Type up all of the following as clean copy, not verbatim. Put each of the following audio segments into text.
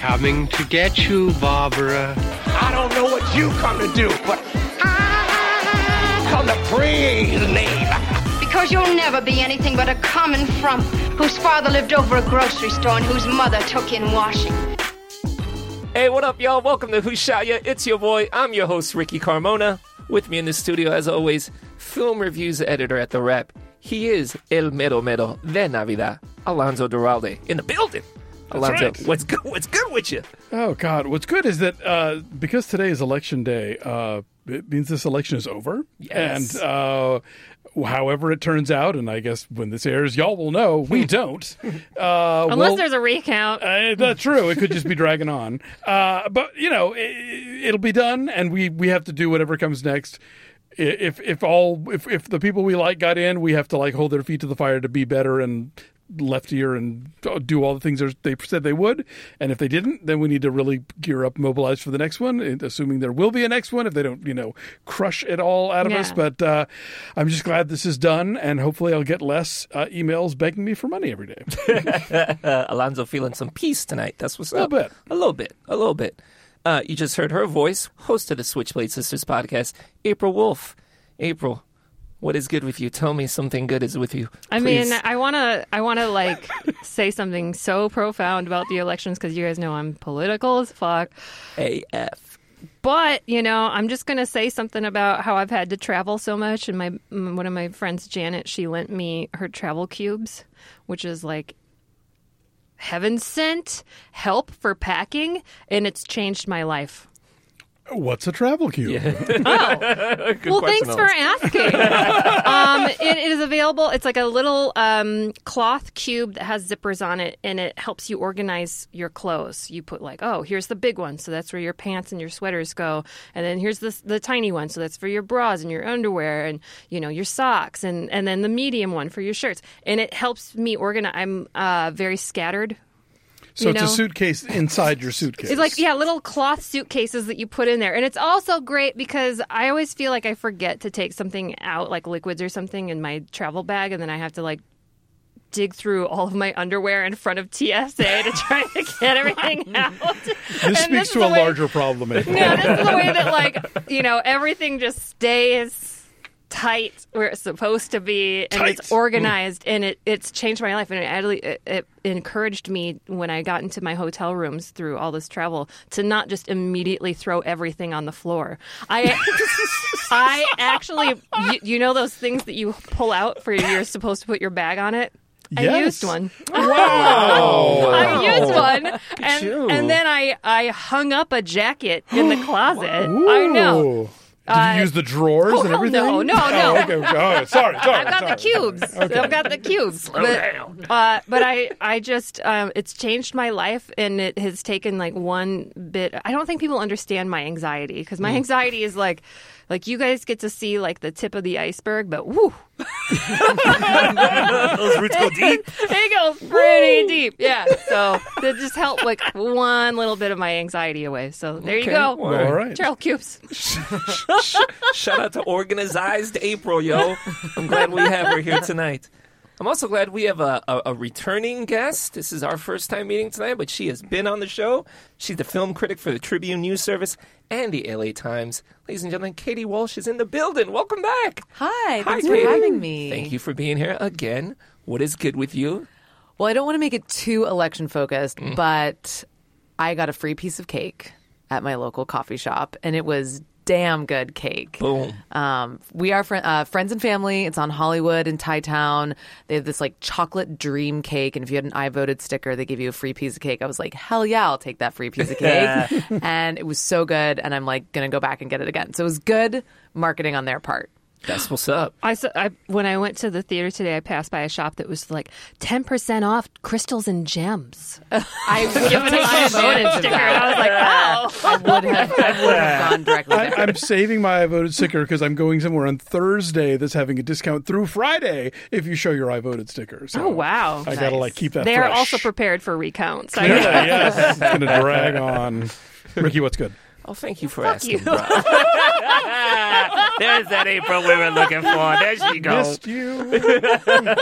coming to get you, Barbara. I don't know what you come to do, but I come to praise the name. Because you'll never be anything but a common frump whose father lived over a grocery store and whose mother took in washing. Hey, what up, y'all? Welcome to Who Shot Ya? It's your boy. I'm your host, Ricky Carmona. With me in the studio, as always, film reviews editor at The Rep. He is El Mero Mero de Navidad, Alonzo Duralde, in the building. Alonzo, right. what's good with you? Oh, God. What's good is that because today is election day, it means this election is over. Yes. And however it turns out, and I guess when this airs, y'all will know, we don't. Unless there's a recount. That's true. It could just be dragging on. But, you know, it'll be done, and we have to do whatever comes next. If the people we like got in, we have to like hold their feet to the fire to be better and leftier and do all the things they said they would. And if they didn't, then we need to really gear up, mobilize for the next one, assuming there will be a next one if they don't, crush it all out of us. But I'm just glad this is done, and hopefully I'll get less emails begging me for money every day. Alonzo feeling some peace tonight. That's what's up. A little bit. You just heard her voice, host of the Switchblade Sisters podcast, April Wolf. April, what is good with you? Tell me something good is with you. I please. mean, I wanna like say something so profound about the elections because you guys know I'm political as fuck. AF. But I'm just gonna say something about how I've had to travel so much. And one of my friends, Janet, she lent me her travel cubes, which is like heaven sent help for packing, and it's changed my life. What's a travel cube? Well, thanks for asking. It is available. It's like a little cloth cube that has zippers on it, and it helps you organize your clothes. You put here's the big one, so that's where your pants and your sweaters go, and then here's the tiny one, so that's for your bras and your underwear and your socks, and then the medium one for your shirts. And it helps me organize. I'm very scattered. So it's a suitcase inside your suitcase. It's like, little cloth suitcases that you put in there. And it's also great because I always feel like I forget to take something out, like liquids or something, in my travel bag. And then I have to, dig through all of my underwear in front of TSA to try to get everything out. This speaks to a larger problem. Yeah, this is the way that, everything just stays tight where it's supposed to be, and it's organized, and it's changed my life, and it encouraged me when I got into my hotel rooms through all this travel to not just immediately throw everything on the floor. I actually, those things that you pull out for you're supposed to put your bag on it? Yes. I used one. Wow. I used one. And then I hung up a jacket in the closet. Ooh. I know. Did you use the drawers and everything? No. Oh, okay. Oh, sorry. I've got the cubes. Okay. I've got the cubes. Slow down. But I just, it's changed my life, and it has taken one bit. I don't think people understand my anxiety, because my anxiety is like you guys get to see the tip of the iceberg, but woo. Those roots go deep. They go pretty deep. Yeah. So it just helped one little bit of my anxiety away. So there you go. Well, all right. Trail cubes. Shout out to Organized April, yo. I'm glad we have her here tonight. I'm also glad we have a returning guest. This is our first time meeting tonight, but she has been on the show. She's the film critic for the Tribune News Service and the LA Times. Ladies and gentlemen, Katie Walsh is in the building. Welcome back. Hi, thanks Katie. for having me. Thank you for being here again. What is good with you? Well, I don't want to make it too election focused, but I got a free piece of cake at my local coffee shop, and it was damn good cake. Boom. We are friends and family. It's on Hollywood in Thai Town. They have this chocolate dream cake, and if you had an I voted sticker, they give you a free piece of cake. I was like, hell yeah, I'll take that free piece of cake. And it was so good, and I'm gonna go back and get it again. So it was good marketing on their part. That's what's up. When I went to the theater today, I passed by a shop that was 10% off crystals and gems. I would have taken advantage of that. I was like, oh. I would have gone directly there. I'm saving my I voted sticker because I'm going somewhere on Thursday that's having a discount through Friday if you show your I voted sticker. So Oh, wow. I gotta keep that They fresh. are also prepared for recounts. Yeah, yes. It's going to drag on. Ricky, what's good? Oh, thank you for asking, bro. There's that April we were looking for. There she goes. Missed you.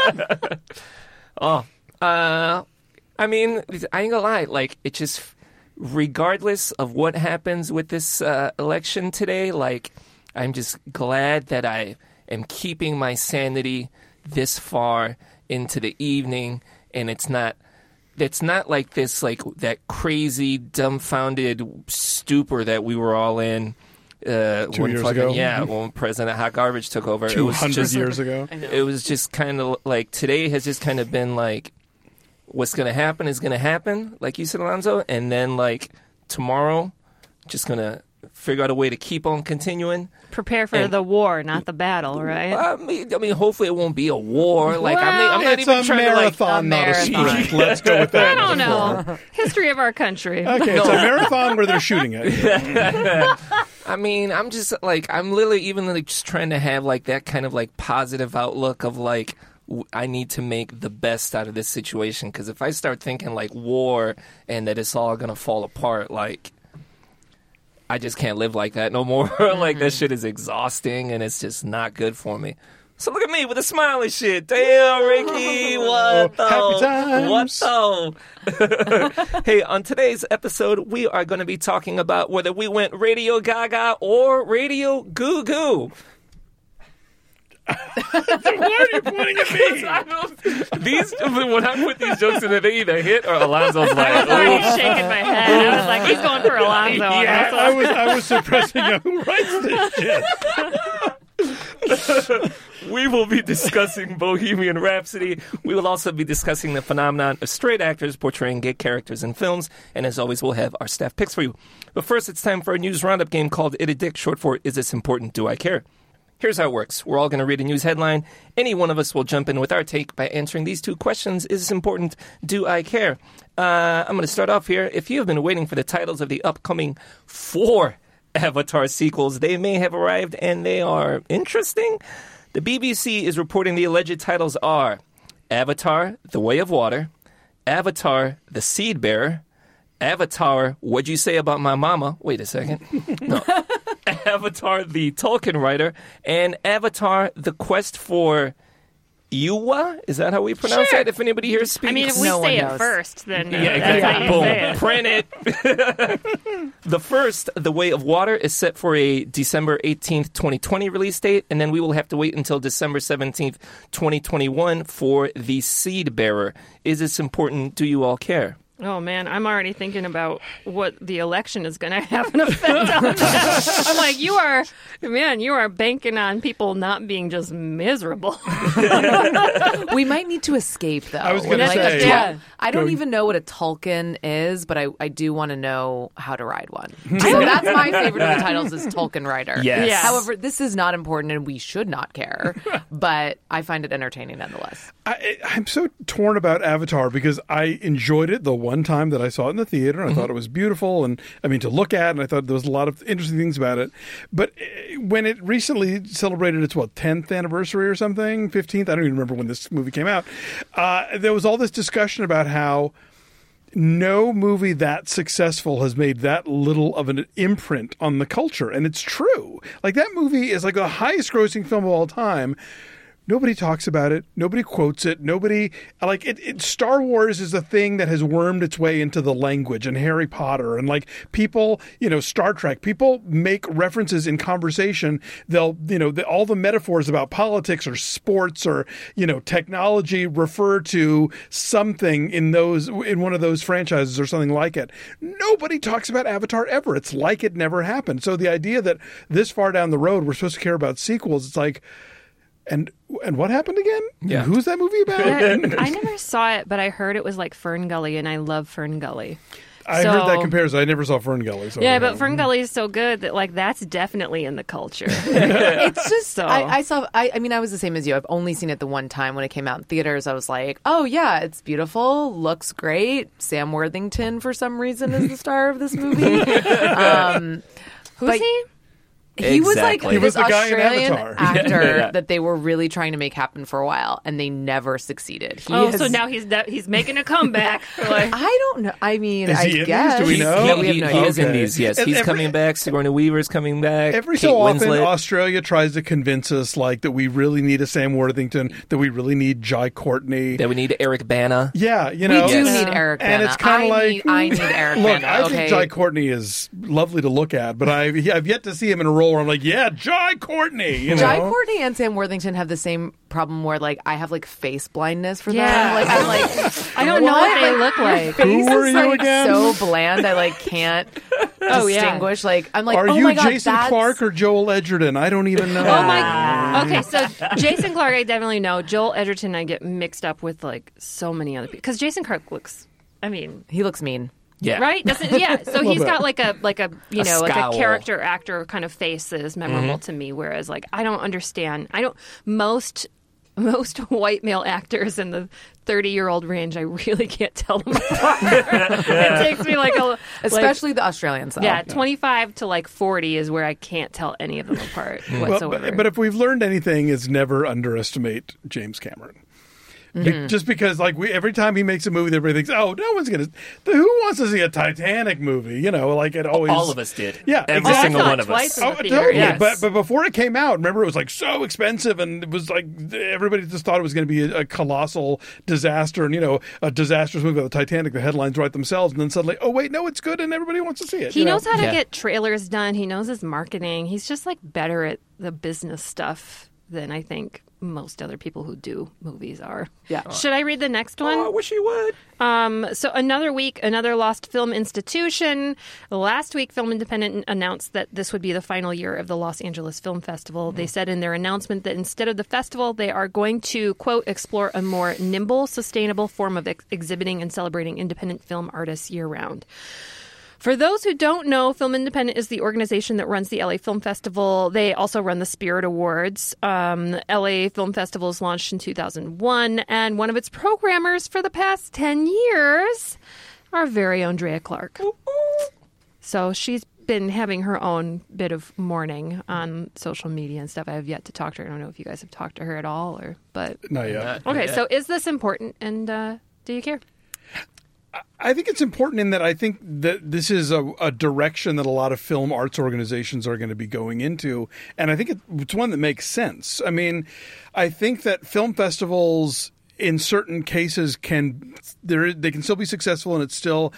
I mean, I ain't gonna lie. It just regardless of what happens with this election today, like, I'm just glad that I am keeping my sanity this far into the evening, and it's not like this, like that crazy dumbfounded stupor that we were all in 2 years ago. Yeah, when President Hot Garbage took over. 200 years ago. It was just kind of like, today has just kind of been like, what's going to happen is going to happen, like you said, Alonzo, and then like tomorrow, just going to figure out a way to keep on continuing. Prepare for the war, not the battle, right? I mean, hopefully it won't be a war. Like, I'm not it's even a trying marathon, not a sprint. Let's go with that. I don't know. History of our country. Okay, it's a marathon where they're shooting at you. I mean, I'm just like, I'm literally even like just trying to have like that kind of like positive outlook of like, I need to make the best out of this situation, because if I start thinking like war and that it's all gonna fall apart, like, I just can't live like that no more. Like, that shit is exhausting and it's just not good for me. So look at me with a smile and shit. Damn, Ricky, what the? Happy times. What the? Hey, on today's episode, we are going to be talking about whether we went Radio Gaga or Radio Goo Goo. Why are you pointing at me? When I put these jokes in, they either hit or Alonzo's like, I was already shaking my head. I was like, he's going for Alonzo. Yeah, I was suppressing who writes this shit. We will be discussing Bohemian Rhapsody. We will also be discussing the phenomenon of straight actors portraying gay characters in films. And as always, we'll have our staff picks for you. But first, it's time for a news roundup game called It a Dick, short for Is This Important? Do I Care? Here's how it works. We're all going to read a news headline. Any one of us will jump in with our take by answering these two questions. Is this important? Do I care? I'm going to start off here. If you have been waiting for the titles of the upcoming 4 Avatar sequels, they may have arrived and they are interesting. The BBC is reporting the alleged titles are Avatar, The Way of Water, Avatar, The Seed Bearer, Avatar, What'd You Say About My Mama? Wait a second. No. Avatar, The Tolkien Writer, and Avatar, The Quest for Eywa? Is that how we pronounce that? If anybody here speaks? I mean, if we say it first, then yeah, exactly. Boom. Print it. The first, The Way of Water, is set for a December 18th, 2020 release date, and then we will have to wait until December 17th, 2021 for The Seed Bearer. Is this important? Do you all care? Oh, man, I'm already thinking about what the election is going to have an effect on that. I'm like, you are banking on people not being just miserable. We might need to escape, though. I was going to say. I don't even know what a Tolkien is, but I do want to know how to ride one. So that's my favorite of the titles is Tolkien Rider. Yes. However, this is not important and we should not care, but I find it entertaining nonetheless. I'm so torn about Avatar because I enjoyed it the one time that I saw it in the theater, and I thought it was beautiful, and I mean, to look at, and I thought there was a lot of interesting things about it. But when it recently celebrated its 10th anniversary or something, 15th, I don't even remember when this movie came out. There was all this discussion about how no movie that successful has made that little of an imprint on the culture, and it's true. Like, that movie is like the highest grossing film of all time. Nobody talks about it. Nobody quotes it. Nobody like it. Star Wars is a thing that has wormed its way into the language, and Harry Potter, and like people, Star Trek. People make references in conversation. They'll, all the metaphors about politics or sports or technology refer to something in one of those franchises or something like it. Nobody talks about Avatar ever. It's like it never happened. So the idea that this far down the road we're supposed to care about sequels, it's like. And what happened again? Yeah. Who's that movie about? I never saw it, but I heard it was like Fern Gully, and I love Fern Gully. I heard that comparison. I never saw Fern Gully. So but Fern Gully is so good that that's definitely in the culture. It's just I was the same as you. I've only seen it the one time when it came out in theaters. I was like, oh yeah, it's beautiful, looks great. Sam Worthington for some reason is the star of this movie. Who's he? He was like Exactly. He was this the guy in Australian Avatar. actor Yeah. that they were really trying to make happen for a while, and they never succeeded. So now he's making a comeback. Like, I don't know. I mean, Is I he in these? guess. Do we know? No, we have no He idea. is in Okay. these, yes. And He's every- coming back. Sigourney Weaver's coming back. Every Kate so often, Winslet. Australia tries to convince us like that we really need a Sam Worthington, that we really need Jai Courtney. That we need Eric Bana. Yeah, you We know, do Yes. need Eric and Bana. it's kind of like I need Eric Look, Bana. I Okay. think Jai Courtney is lovely to look at, but I've yet to see him in a role where I'm like, yeah, Jai Courtney. You know? Jai Courtney and Sam Worthington have the same problem where, like, I have like face blindness for Yeah. them. Like, I'm like, I don't know what they look like. Face Who are is, you like, again? so bland. I like can't Oh, yeah. distinguish. Like, I'm like, Are oh you my God, Jason that's... Clarke or Joel Edgerton? I don't even know. Oh my. Okay, so Jason Clarke, I definitely know. Joel Edgerton, I get mixed up with like so many other people because Jason Clarke looks. I mean, He looks mean. Yeah. right? Doesn't yeah? So he's bit. got like a you know like a scowl. character actor kind of face that is memorable to me. Whereas like I don't understand. I don't most white male actors in the 30-year-old range, I really can't tell them apart. It takes me like a Especially the Australians, though. yeah, 25 to like 40 is where I can't tell any of them apart Well, whatsoever. but if we've learned anything, is never underestimate James Cameron. Just because, like, every time he makes a movie, everybody thinks, "Oh, no one's gonna." Who wants to see a Titanic movie? You know, like it always. All of us did. Yeah, Every exactly. single I saw one it of twice us. in the Oh, theater, totally. yes. But before it came out, remember, it was like so expensive, and it was like everybody just thought it was going to be a colossal disaster, and a disastrous movie about the Titanic. The headlines write themselves, and then suddenly, oh wait, no, it's good, and everybody wants to see it. He you know? knows how to Yeah. get trailers done. He knows his marketing. He's just like better at the business stuff than I think most other people who do movies are. Yeah. Should I read the next one? Oh, I wish you would. So another week, another lost film institution. Last week, Film Independent announced that this would be the final year of the Los Angeles Film Festival. They said in their announcement that instead of the festival, they are going to, quote, explore a more nimble, sustainable form of exhibiting and celebrating independent film artists year-round. For those who don't know, Film Independent is the organization that runs the LA Film Festival. They also run the Spirit Awards. LA Film Festival was launched in 2001, and one of its programmers for the past 10 years, our very own Drea Clark. So she's been having her own bit of mourning on social media and stuff. I have yet to talk to her. I don't know if you guys have talked to her at all, but Not yet. okay. So is this important, and do you care? I think it's important in that I think that this is a direction that a lot of film arts organizations are going to be going into. And I think it's one that makes sense. I mean, I think that film festivals in certain cases they can still be successful, and it's still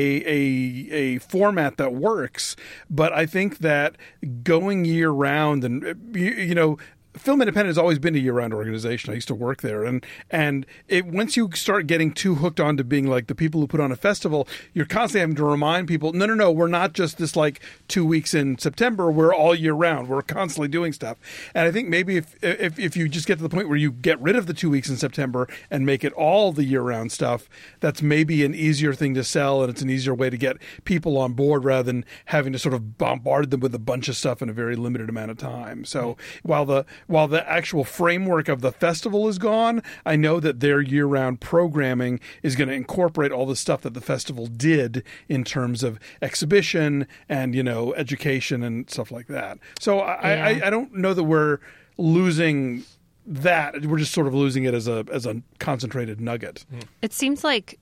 a format that works. But I think that going year round and, Film Independent has always been a year-round organization. I used to work there, and once you start getting too hooked on to being like the people who put on a festival, you're constantly having to remind people, no, we're not just this like 2 weeks in September. We're all year round. We're constantly doing stuff. And I think maybe if you just get to the point where you get rid of the 2 weeks in September and make it all the year-round stuff, that's maybe an easier thing to sell, and it's an easier way to get people on board rather than having to sort of bombard them with a bunch of stuff in a very limited amount of time. So while the actual framework of the festival is gone, I know that their year-round programming is going to incorporate all the stuff that the festival did in terms of exhibition and, education and stuff like that. So I don't know that we're losing that. We're just sort of losing it as a concentrated nugget. It seems like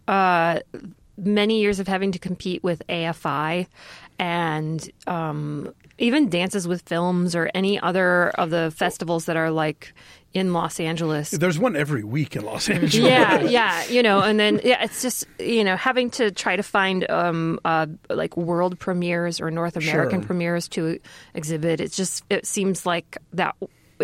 many years of having to compete with AFI and even Dances with Films or any other of the festivals that are like in Los Angeles. There's one every week in Los Angeles. Yeah, and then it's just having to try to find like world premieres or North American Sure. premieres to exhibit. It seems like that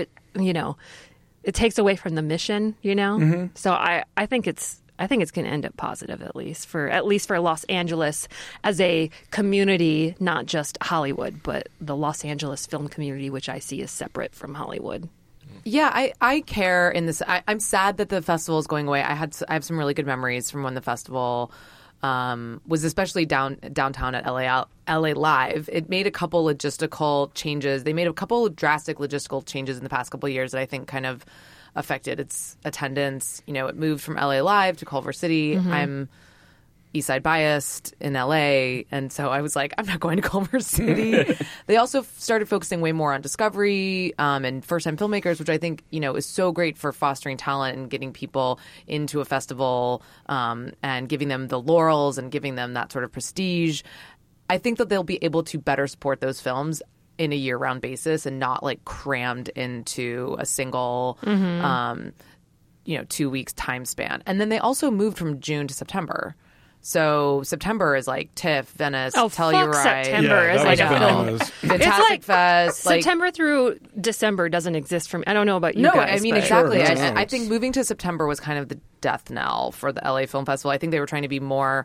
it takes away from the mission, Mm-hmm. So I think it's going to end up positive, at least for Los Angeles as a community, not just Hollywood, but the Los Angeles film community, which I see as separate from Hollywood. Yeah, I care in this. I'm sad that the festival is going away. I have some really good memories from when the festival was especially downtown at LA Live. It made a couple logistical changes. They made a couple of drastic logistical changes in the past couple of years that I think kind of affected its attendance. It moved from LA Live to Culver City. Mm-hmm. East Side Biased in LA. And so I was like, I'm not going to Culver City. They also started focusing way more on discovery and first-time filmmakers, which I think, is so great for fostering talent and getting people into a festival and giving them the laurels and giving them that sort of prestige. I think that they'll be able to better support those films in a year-round basis and not like crammed into a single 2 weeks time span. And then they also moved from June to September. So September is like TIFF, Venice, Telluride. September is like a film. Fantastic Fest. September through December doesn't exist for me. I don't know about you guys. No, I mean, but... exactly. Sure, I think moving to September was kind of the death knell for the LA Film Festival. I think they were trying to be more...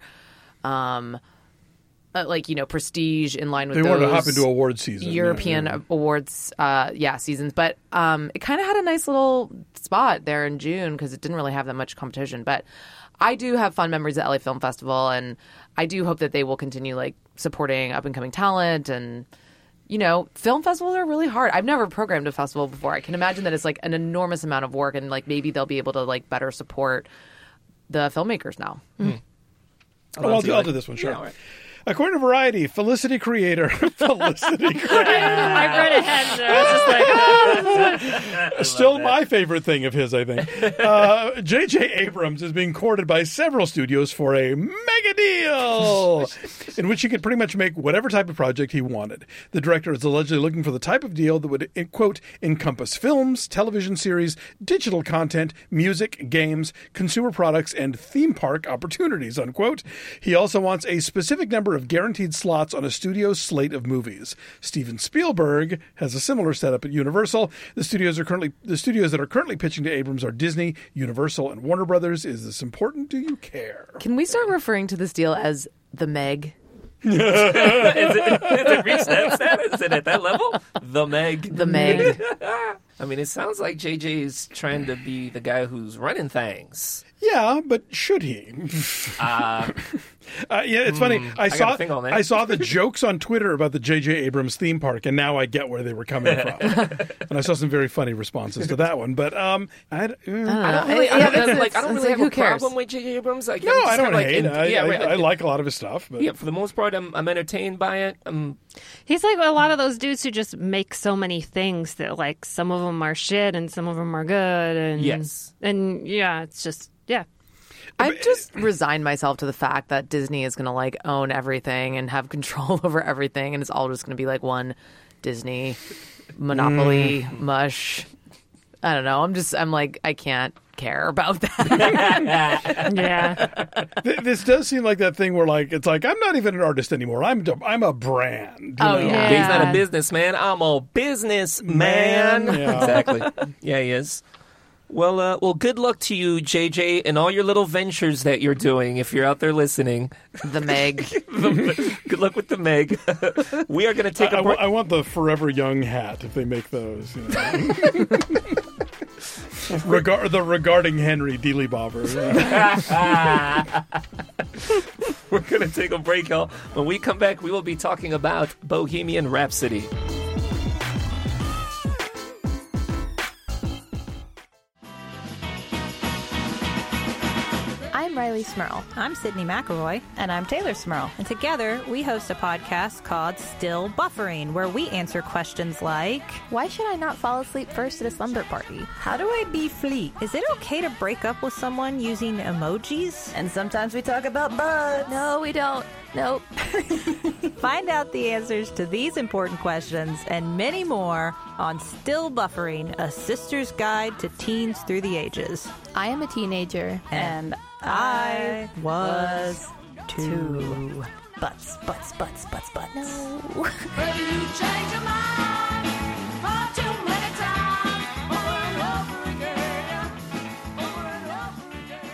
prestige in line with they those. They wanted to hop into award season. European awards, seasons. But it kind of had a nice little spot there in June because it didn't really have that much competition. But I do have fond memories of LA Film Festival, and I do hope that they will continue supporting up-and-coming talent. And, film festivals are really hard. I've never programmed a festival before. I can imagine that it's an enormous amount of work, and maybe they'll be able to better support the filmmakers now. I'll do this one, sure. Yeah, all right. According to Variety, Felicity creator. I read ahead. I was just like, still my favorite thing of his, I think. J.J. Abrams is being courted by several studios for a mega deal in which he could pretty much make whatever type of project he wanted. The director is allegedly looking for the type of deal that would, quote, encompass films, television series, digital content, music, games, consumer products, and theme park opportunities, unquote. He also wants a specific number of guaranteed slots on a studio's slate of movies. Steven Spielberg has a similar setup at Universal. The studios that are currently pitching to Abrams are Disney, Universal, and Warner Brothers. Is this important? Do you care? Can we start referring to this deal as the Meg? Is it reached that status? Is it at that level? The Meg. The Meg. I mean, it sounds like JJ's trying to be the guy who's running things. Yeah, but should he? It's funny. I saw the jokes on Twitter about the J.J. Abrams theme park, and now I get where they were coming from. And I saw some very funny responses to that one. But I don't really have a problem with J.J. Abrams. I don't hate it. I like a lot of his stuff. But. Yeah, for the most part, I'm entertained by it. He's like a lot of those dudes who just make so many things that some of them are shit and some of them are good. And yes. And it's just... Yeah. I've just resigned myself to the fact that Disney is going to own everything and have control over everything, and it's all just going to be one Disney monopoly mush. I don't know. I'm I can't care about that. Yeah. This does seem like that thing where it's I'm not even an artist anymore. I'm a brand. Oh yeah. He's not a businessman. I'm a businessman. Yeah. Exactly. Yeah, he is. Well, good luck to you, JJ, and all your little ventures that you're doing. If you're out there listening, the Meg. Good luck with the Meg. We are going to take a break. I want the Forever Young hat if they make those. Regarding Henry Dealey Bobber. We're going to take a break, y'all. When we come back, we will be talking about Bohemian Rhapsody. I'm Riley Smurl. I'm Sydney McElroy. And I'm Taylor Smurl. And together, we host a podcast called Still Buffering, where we answer questions like... Why should I not fall asleep first at a slumber party? How do I be fleet? Is it okay to break up with someone using emojis? And sometimes we talk about butts. No, we don't. Nope. Find out the answers to these important questions and many more on Still Buffering, a sister's guide to teens through the ages. I am a teenager. And I was too. Butts. No. Baby, you change your mind far too many times, over and over again, over and over again.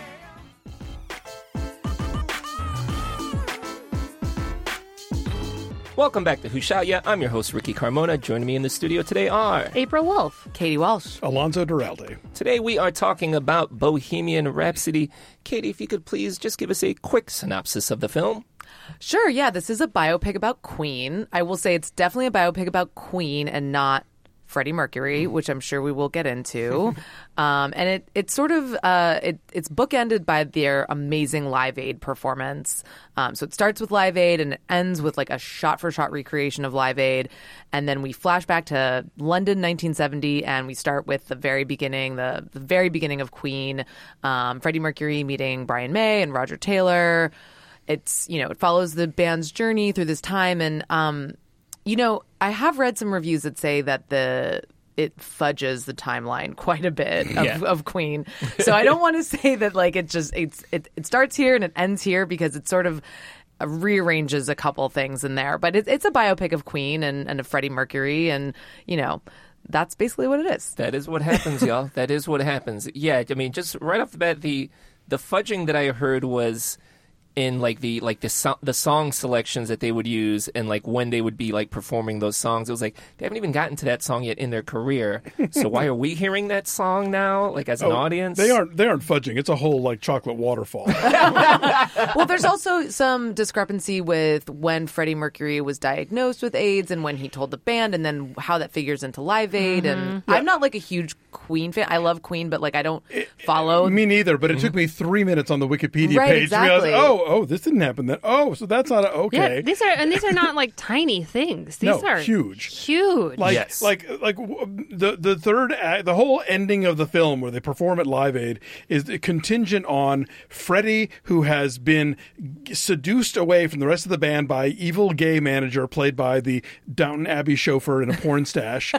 Welcome back to Who Shot Ya? I'm your host, Ricky Carmona. Joining me in the studio today are... April Wolf. Katie Walsh. Alonzo Duralde. Today we are talking about Bohemian Rhapsody. Katie, if you could please just give us a quick synopsis of the film. Sure, yeah. This is a biopic about Queen. I will say it's definitely a biopic about Queen and not Freddie Mercury, which I'm sure we will get into. And it's sort of it's bookended by their amazing Live Aid performance. So it starts with Live Aid and it ends with like a shot-for-shot recreation of Live Aid. And then we flash back to London 1970 and we start with the very beginning, the very beginning of Queen, Freddie Mercury meeting Brian May and Roger Taylor. It's, it follows the band's journey through this time. And, I have read some reviews that say that it fudges the timeline quite a bit of Queen. So I don't want to say that like it starts here and it ends here because it sort of rearranges a couple things in there. But it's a biopic of Queen and of Freddie Mercury and, that's basically what it is. That is what happens, y'all. That is what happens. Yeah, I mean, just right off the bat, the fudging that I heard was in like the song selections that they would use and like when they would be like performing those songs. It was like they haven't even gotten to that song yet in their career. So why are we hearing that song now, like as an audience? They aren't fudging. It's a whole like chocolate waterfall. Well, there's also some discrepancy with when Freddie Mercury was diagnosed with AIDS and when he told the band, and then how that figures into Live Aid. And I'm not like a huge Queen fan. I love Queen, but like I don't follow. Me neither. But it took me 3 minutes on the Wikipedia page exactly. to realize, oh, this didn't happen then. Oh, so that's not okay. Yeah, these are not like tiny things. These are huge. Huge. Like the third act, the whole ending of the film where they perform at Live Aid is contingent on Freddie, who has been seduced away from the rest of the band by evil gay manager played by the Downton Abbey chauffeur in a porn stash.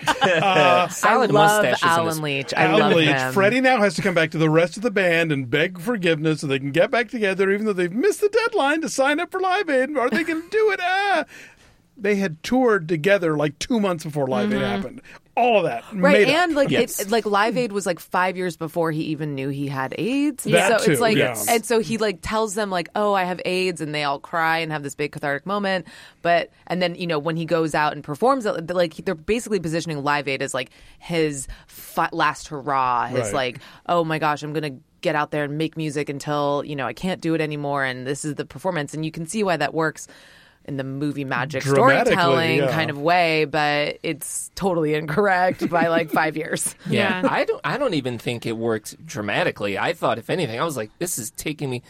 I love Alan Leach. I love him. Freddie now has to come back to the rest of the band and beg forgiveness so they can get back together, even though they've missed the deadline to sign up for Live Aid. Are they going to do it? They had toured together like 2 months before Live Aid happened. All of that, right? And like Yes. like Live Aid was like 5 years before he even knew he had AIDS. That so too, it's like, yes. and so he like tells them like, "Oh, I have AIDS," and they all cry and have this big cathartic moment. And then when he goes out and performs, like they're basically positioning Live Aid as like his last hurrah. His like, "Oh my gosh, I'm gonna get out there and make music until I can't do it anymore," and this is the performance, and you can see why that works in the movie magic storytelling kind of way, but it's totally incorrect by like 5 years. Yeah. I don't even think it worked dramatically. I thought, if anything, I was like, this is taking me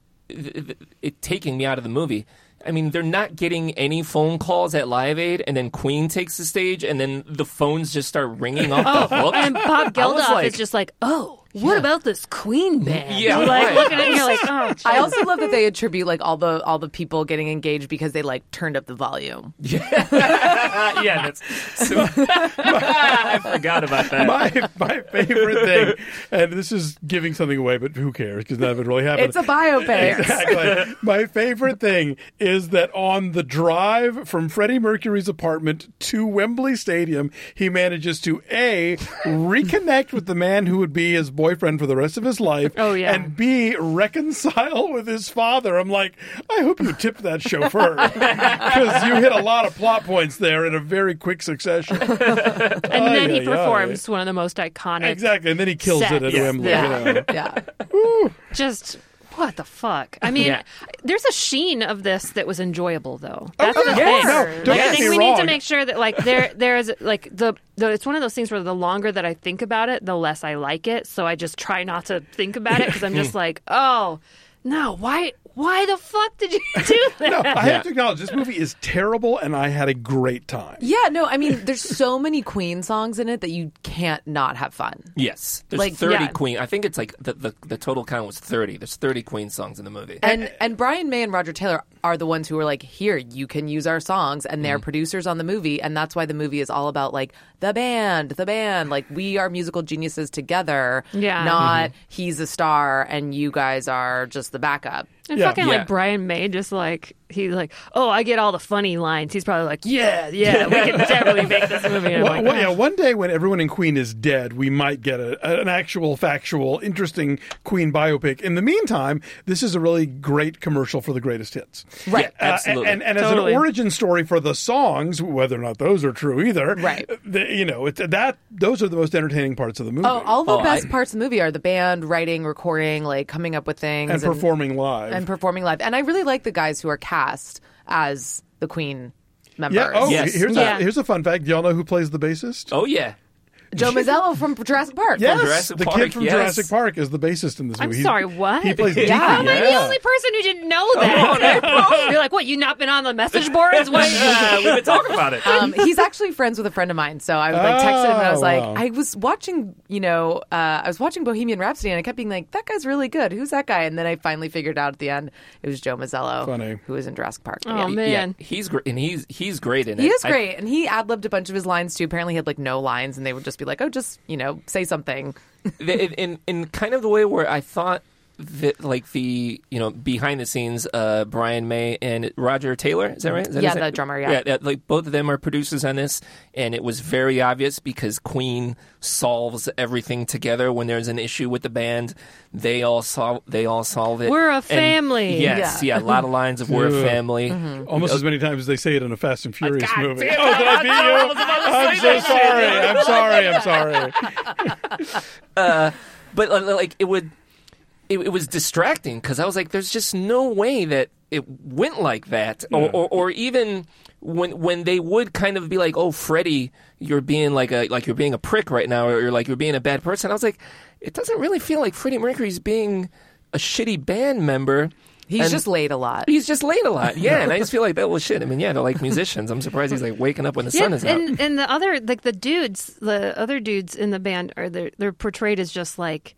out of the movie. I mean, they're not getting any phone calls at Live Aid, and then Queen takes the stage, and then the phones just start ringing off the hook. And Bob Geldof is just like, what about this Queen band? Yeah, like looking at it, you're like, oh. Geez. I also love that they attribute like all the people getting engaged because they like turned up the volume. Yeah, that's. I forgot about that. My favorite thing, and this is giving something away, but who cares? Because none of it really happened. It's a biopic. Exactly. My favorite thing is that on the drive from Freddie Mercury's apartment to Wembley Stadium, he manages to A, reconnect with the man who would be his boyfriend for the rest of his life, and B, reconcile with his father. I'm like, I hope you tipped that chauffeur, because you hit a lot of plot points there in a very quick succession. And then he performs one of the most iconic. Exactly, and then he kills it at Wembley. Yeah. Just what the fuck? I mean, there's a sheen of this that was enjoyable, though. That's the thing. No, don't I get think me we wrong. need to make sure that like there is like the it's one of those things where the longer that I think about it, the less I like it. So I just try not to think about it because I'm just like, oh no, why the fuck did you do that? No, I have to acknowledge this movie is terrible, and I had a great time. Yeah, no, I mean, there's so many Queen songs in it that you can't not have fun. Yes, there's Like, 30 yeah. Queen. I think it's like the total count was 30. There's 30 Queen songs in the movie. And Brian May and Roger Taylor are the ones who were like, here, you can use our songs, and they're producers on the movie, and that's why the movie is all about like the band, like we are musical geniuses together, not he's a star and you guys are just the backup. And fucking like Brian May, just like he's like, oh, I get all the funny lines. He's probably like, yeah, we can definitely make this movie. And I'm like, one day when everyone in Queen is dead, we might get an actual, factual, interesting Queen biopic. In the meantime, this is a really great commercial for the greatest hits. Right. Yeah, absolutely. And as an origin story for the songs, whether or not those are true either, right? Those are the most entertaining parts of the movie. Oh, all the best parts of the movie are the band writing, recording, like coming up with things, and performing live. And performing live. And I really like the guys who are cast as the Queen members. Yeah. Oh, Yes. here's a fun fact. Do y'all know who plays the bassist? Oh yeah. Joe Mazzello from Jurassic Park. Yes, Jurassic the Park, kid from yes. Jurassic Park is the bassist in this I'm movie. sorry, what? He plays Deacon. How am I the only person who didn't know that? You're like, what? You not been on the message boards? What? We've been talking about it. He's actually friends with a friend of mine, so I texted him and I was like, wow. I was watching, I was watching Bohemian Rhapsody, and I kept being like, that guy's really good. Who's that guy? And then I finally figured out at the end it was Joe Mazzello, Funny. who was in Jurassic Park. Oh man. Yeah, he's great, and he's great in it. He is great, and he ad-libbed a bunch of his lines too. Apparently, he had like no lines, and they would just be like, "Oh, just say something." In kind of the way where I thought that, like the behind the scenes, Brian May and Roger Taylor, is that right? Is that Yeah, his name? the drummer, yeah. Like both of them are producers on this, and it was very obvious because Queen solves everything together when there's an issue with the band. They all solve it. We're a And family. yes, a lot of lines of "we're a family." Almost as many times as they say it in a Fast and Furious God movie. damn it, Oh, did I beat I was about to you? I'm say so that sorry. shit. I'm sorry. But like it was distracting because I was like, there's just no way that it went like that, or even when they would kind of be like, oh, Freddie, you're being you're being a prick right now, or you're being a bad person. I was like, it doesn't really feel like Freddie Mercury's being a shitty band member. He's just late a lot. He's just late a lot, yeah. And I just feel like that was shit. I mean, they're like musicians. I'm surprised he's like waking up when the sun is out. And the other the other dudes in the band they're portrayed as just like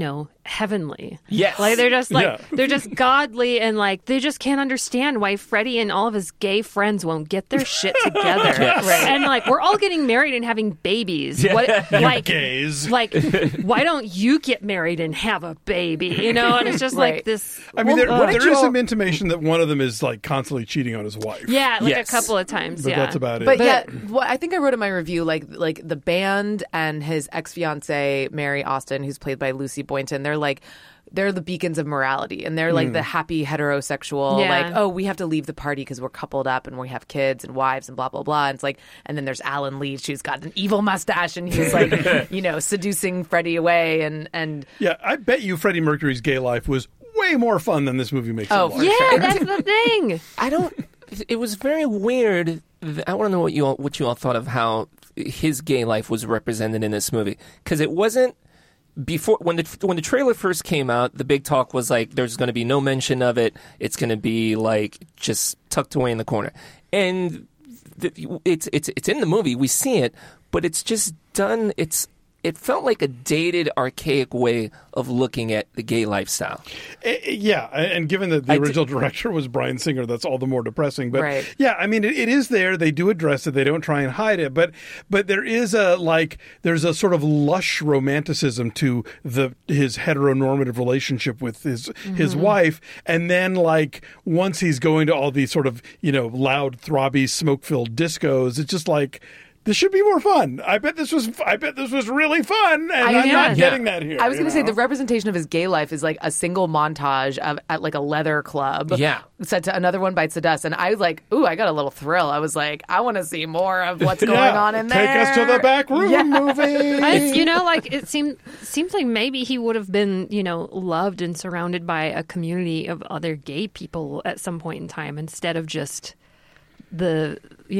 heavenly. Yes. Like they're just Yeah. they're just godly, and like they just can't understand why Freddie and all of his gay friends won't get their shit together. Yes. Right. And like we're all getting married and having babies. What, like gays. Like why don't you get married and have a baby? And it's just like this. I mean, there is you all- some intimation that one of them is like constantly cheating on his wife. Yeah, like Yes. a couple of times. But yeah, that's about it. But yet, what I think I wrote in my review, like the band and his ex-fiancée, Mary Austin, who's played by Lucy Boynton, they're the beacons of morality, and they're like the happy heterosexual, Yeah. like, oh, we have to leave the party because we're coupled up and we have kids and wives and blah, blah, blah. And it's like, and then there's Alan Leach, who's got an evil mustache, and he's like, seducing Freddie away. And yeah, I bet you Freddie Mercury's gay life was way more fun than this movie makes it look. yeah, that's the thing. It was very weird. I want to know what you all thought of how his gay life was represented in this movie, because it wasn't before when the trailer first came out. The big talk was like, there's going to be no mention of it. It's going to be like just tucked away in the corner, and it's in the movie. We see it, but it's just done. It felt like a dated, archaic way of looking at the gay lifestyle. Yeah, and given that the original director was Bryan Singer, that's all the more depressing. But Right. yeah, I mean, it is there. They do address it. They don't try and hide it. But there is there's a sort of lush romanticism to his heteronormative relationship with his wife. And then like once he's going to all these sort of loud, throbby, smoke-filled discos, it's just like, this should be more fun. I bet this was really fun, and I'm not getting that here. I was going to say the representation of his gay life is like a single montage at like a leather club. Yeah. Set to Another One Bites the Dust. And I was like, ooh, I got a little thrill. I was like, I want to see more of what's going on in there. Take us to the back room movie. Like it seems like maybe he would have been, loved and surrounded by a community of other gay people at some point in time, instead of just the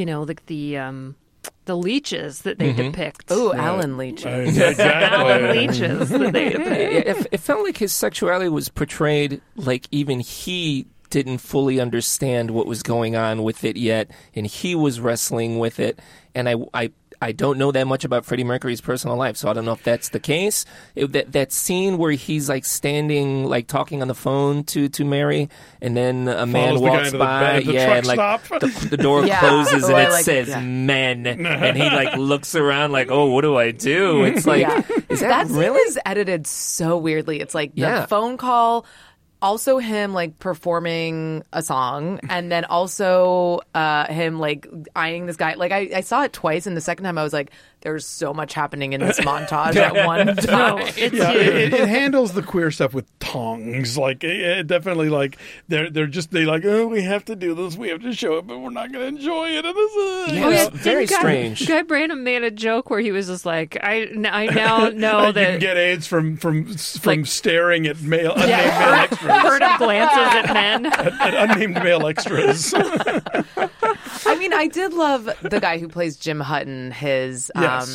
leeches that they depict. Ooh, Alan Leach. Exactly. Alan leeches that they depict. It felt like his sexuality was portrayed like even he didn't fully understand what was going on with it yet, and he was wrestling with it. And I don't know that much about Freddie Mercury's personal life, so I don't know if that's the case. That scene where he's like standing, like talking on the phone to Mary, and then a man walks by, and like the door closes and it says "men," and he like looks around like, "Oh, what do I do?" It's like, is that scene really? is edited so weirdly. It's like the phone call. Also him like performing a song, and then also him like eyeing this guy. Like I saw it twice, and the second time I was like, there's so much happening in this montage at one time. It handles the queer stuff with tongs. Like it definitely like they like, oh, we have to do this, we have to show it, but we're not going to enjoy it. And it's very strange. Guy Branum made a joke where he was just like, I now know that you can get AIDS from like, staring at unnamed male extras. furtive glances at men. at unnamed male extras. I mean, I did love the guy who plays Jim Hutton, his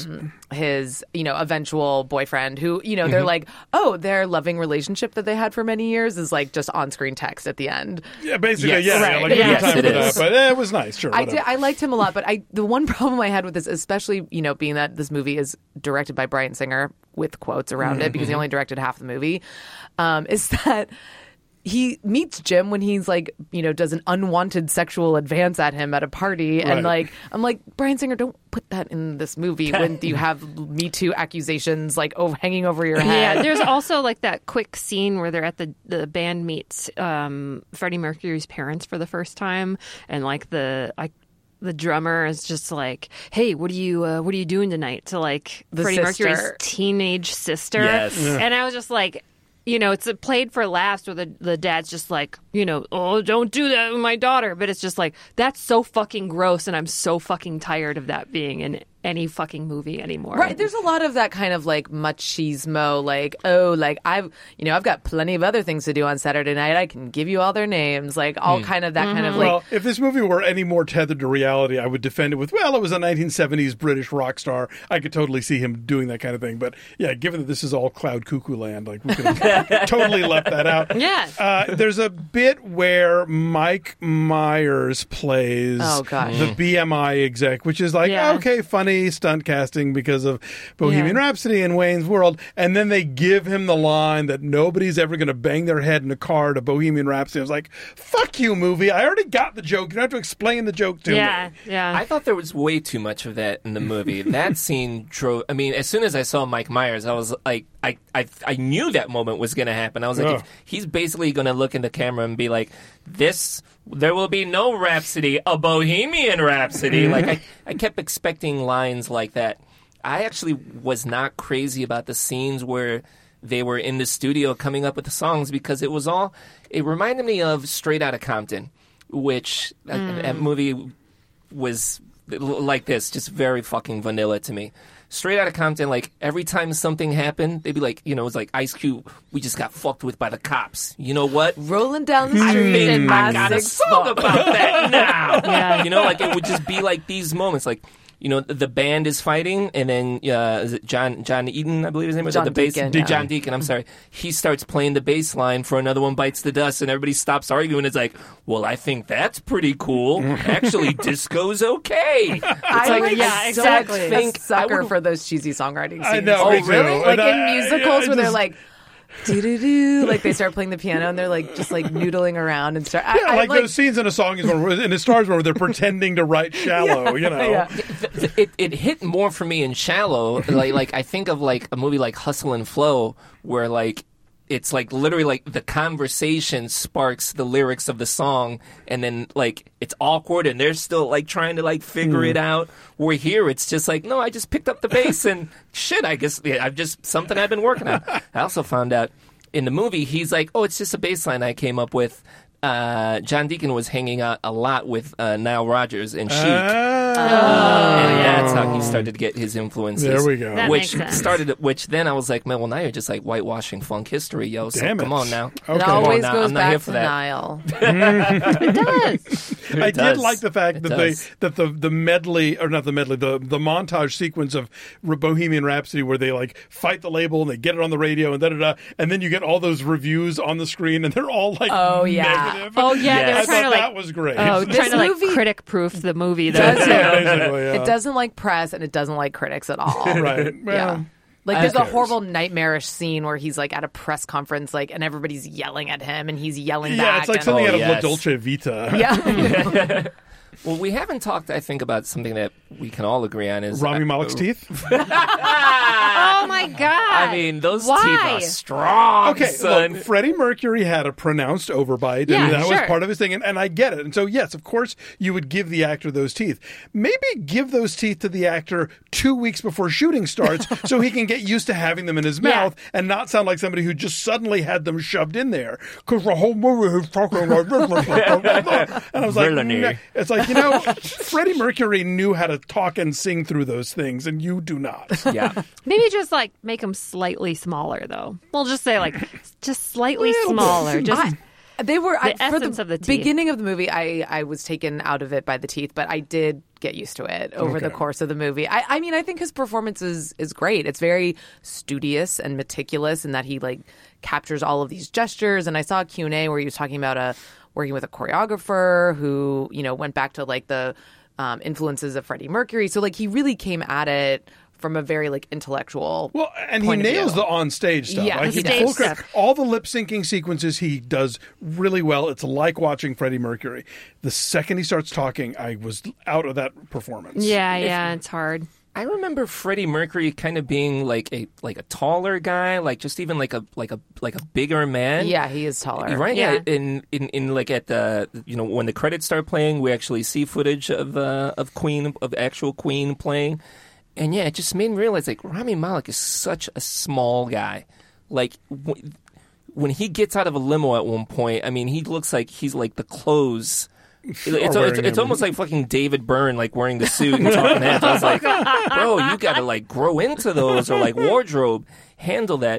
eventual boyfriend, who, they're like, oh, their loving relationship that they had for many years is like just on-screen text at the end. Yeah, basically, Yes. yeah. Right. Like, Yes, time it for that, is. but it was nice. Sure, I liked him a lot, but the one problem I had with this, especially, being that this movie is directed by Bryan Singer, with quotes around it, because he only directed half the movie, is that he meets Jim when he's like, does an unwanted sexual advance at him at a party. And Right. I'm like, Bryan Singer, don't put that in this movie when you have Me Too accusations like hanging over your head. Yeah, there's also like that quick scene where they're at the band meets Freddie Mercury's parents for the first time, and like the drummer is just like, "Hey, what are you doing tonight?" to like The Freddie sister. Mercury's teenage sister. Yes. Yeah. And I was just like, it's played for laughs where the dad's just like, oh, don't do that with my daughter. But it's just like, that's so fucking gross, and I'm so fucking tired of that being in any fucking movie anymore. Right, there's a lot of that kind of like machismo, like, oh, like I've got plenty of other things to do on Saturday night. I can give you all their names, like all kind of that kind of like. Well, if this movie were any more tethered to reality, I would defend it with, well, it was a 1970s British rock star. I could totally see him doing that kind of thing. But yeah, given that this is all Cloud Cuckoo Land, like we could have totally left that out. Yeah. There's a bit where Mike Myers plays Oh, gosh. the BMI exec, which is like, Yeah. okay, funny stunt casting because of Bohemian Rhapsody and Wayne's World. And then they give him the line that nobody's ever going to bang their head in a car to Bohemian Rhapsody. I was like, fuck you, movie. I already got the joke. You don't have to explain the joke to me. Yeah. I thought there was way too much of that in the movie. That scene drove. I mean, as soon as I saw Mike Myers, I was like, I knew that moment was going to happen. I was like, if he's basically going to look in the camera and be like, there will be no Rhapsody, a Bohemian Rhapsody. Like, I kept expecting lines like that. I actually was not crazy about the scenes where they were in the studio coming up with the songs, because it reminded me of Straight Outta Compton, which that movie was like this, just very fucking vanilla to me. Straight Outta Compton, like every time something happened, they'd be like, it was like Ice Cube, we just got fucked with by the cops. You know what? Rolling down the street in I my got a six song foot. about that now. Yeah. Like it would just be like these moments, like. The band is fighting, and then is it John Eden, I believe his name is? John the bass, Deacon, yeah. John Deacon, I'm sorry. He starts playing the bass line for Another One Bites the Dust, and everybody stops arguing. It's like, well, I think that's pretty cool. Actually, disco's okay. It's exactly. A sucker for those cheesy songwriting scenes. I know. Oh, me too. really? Like And in musicals where they're just- like, do-do-do, like they start playing the piano and they're like just like noodling around and start. Yeah, like those scenes in a song in a Stars where they're pretending to write Shallow, Yeah. It hit more for me in Shallow. Like I think of like a movie like Hustle and Flow, where like it's like literally like the conversation sparks the lyrics of the song, and then like it's awkward and they're still like trying to like figure it out. Where here it's just like, no, I just picked up the bass and shit, I guess I've just something I've been working on. I also found out in the movie he's like, oh, it's just a bass line I came up with. John Deacon was hanging out a lot with Nile Rodgers and Chic. And that's how he started to get his influences. There we go. That Which makes sense. which then I was like, man, well, now you're just like whitewashing funk history, yo. So Damn it. come on now. Okay. It Come on always now. goes I'm not here back for to that. Niall. It does. I did does. like the fact It that does. the medley, or not the medley, the montage sequence of Bohemian Rhapsody where they like fight the label and they get it on the radio and da-da-da, and then you get all those reviews on the screen and they're all like negative. Oh yeah, they Yes. were I trying thought to that like was great. trying to like movie- critic proof the movie though. Does too. it? Basically, yeah. It doesn't like press and it doesn't like critics at all. Right. Well, Yeah. Like there's who a cares? horrible nightmarish scene where he's like at a press conference, like, and everybody's yelling at him, and he's yelling Yeah, back. it's like and- something Oh, out of La yes. Dolce Vita. Yeah. Well, we haven't talked, I think, about something that we can all agree on is Rami Malek's teeth. Oh my god! I mean, those Why? teeth are strong, Okay, son. look, Freddie Mercury had a pronounced overbite, Yeah, and that was sure. part of his thing, and I get it. And so, yes, of course, you would give the actor those teeth. Maybe give those teeth to the actor 2 weeks before shooting starts so he can get used to having them in his Yeah. mouth and not sound like somebody who just suddenly had them shoved in there. Because the whole movie is talking like this. And I was like, Villainy. nah. It's like, Freddie Mercury knew how to talk and sing through those things, and you do not. Yeah. Maybe just like make them slightly smaller though. We'll just say like just slightly smaller. Just They were The essence of the teeth. beginning of the movie. I was taken out of it by the teeth, but I did get used to it over the course of the movie. I mean, I think his performance is great. It's very studious and meticulous in that he like captures all of these gestures. And I saw a Q&A where he was talking about working with a choreographer who, you know, went back to like the influences of Freddie Mercury. So like he really came at it from a very like intellectual and he point of nails view. the on-stage stuff. Yeah, Like, he it's does. full credit. All the lip-syncing sequences he does really well. It's like watching Freddie Mercury. The second he starts talking, I was out of that performance. Yeah, it's hard. I remember Freddie Mercury kind of being like a taller guy, like just even like a bigger man. Yeah, he is taller. Right? Yeah. In like at the, you know, when the credits start playing, we actually see footage of actual Queen playing. And yeah, it just made me realize like Rami Malek is such a small guy. Like when he gets out of a limo at one point, I mean, he looks like he's like the clothes. It's almost like fucking David Byrne, like wearing the suit and talking heads. I was like, bro, you got to like grow into those, or like wardrobe handle that.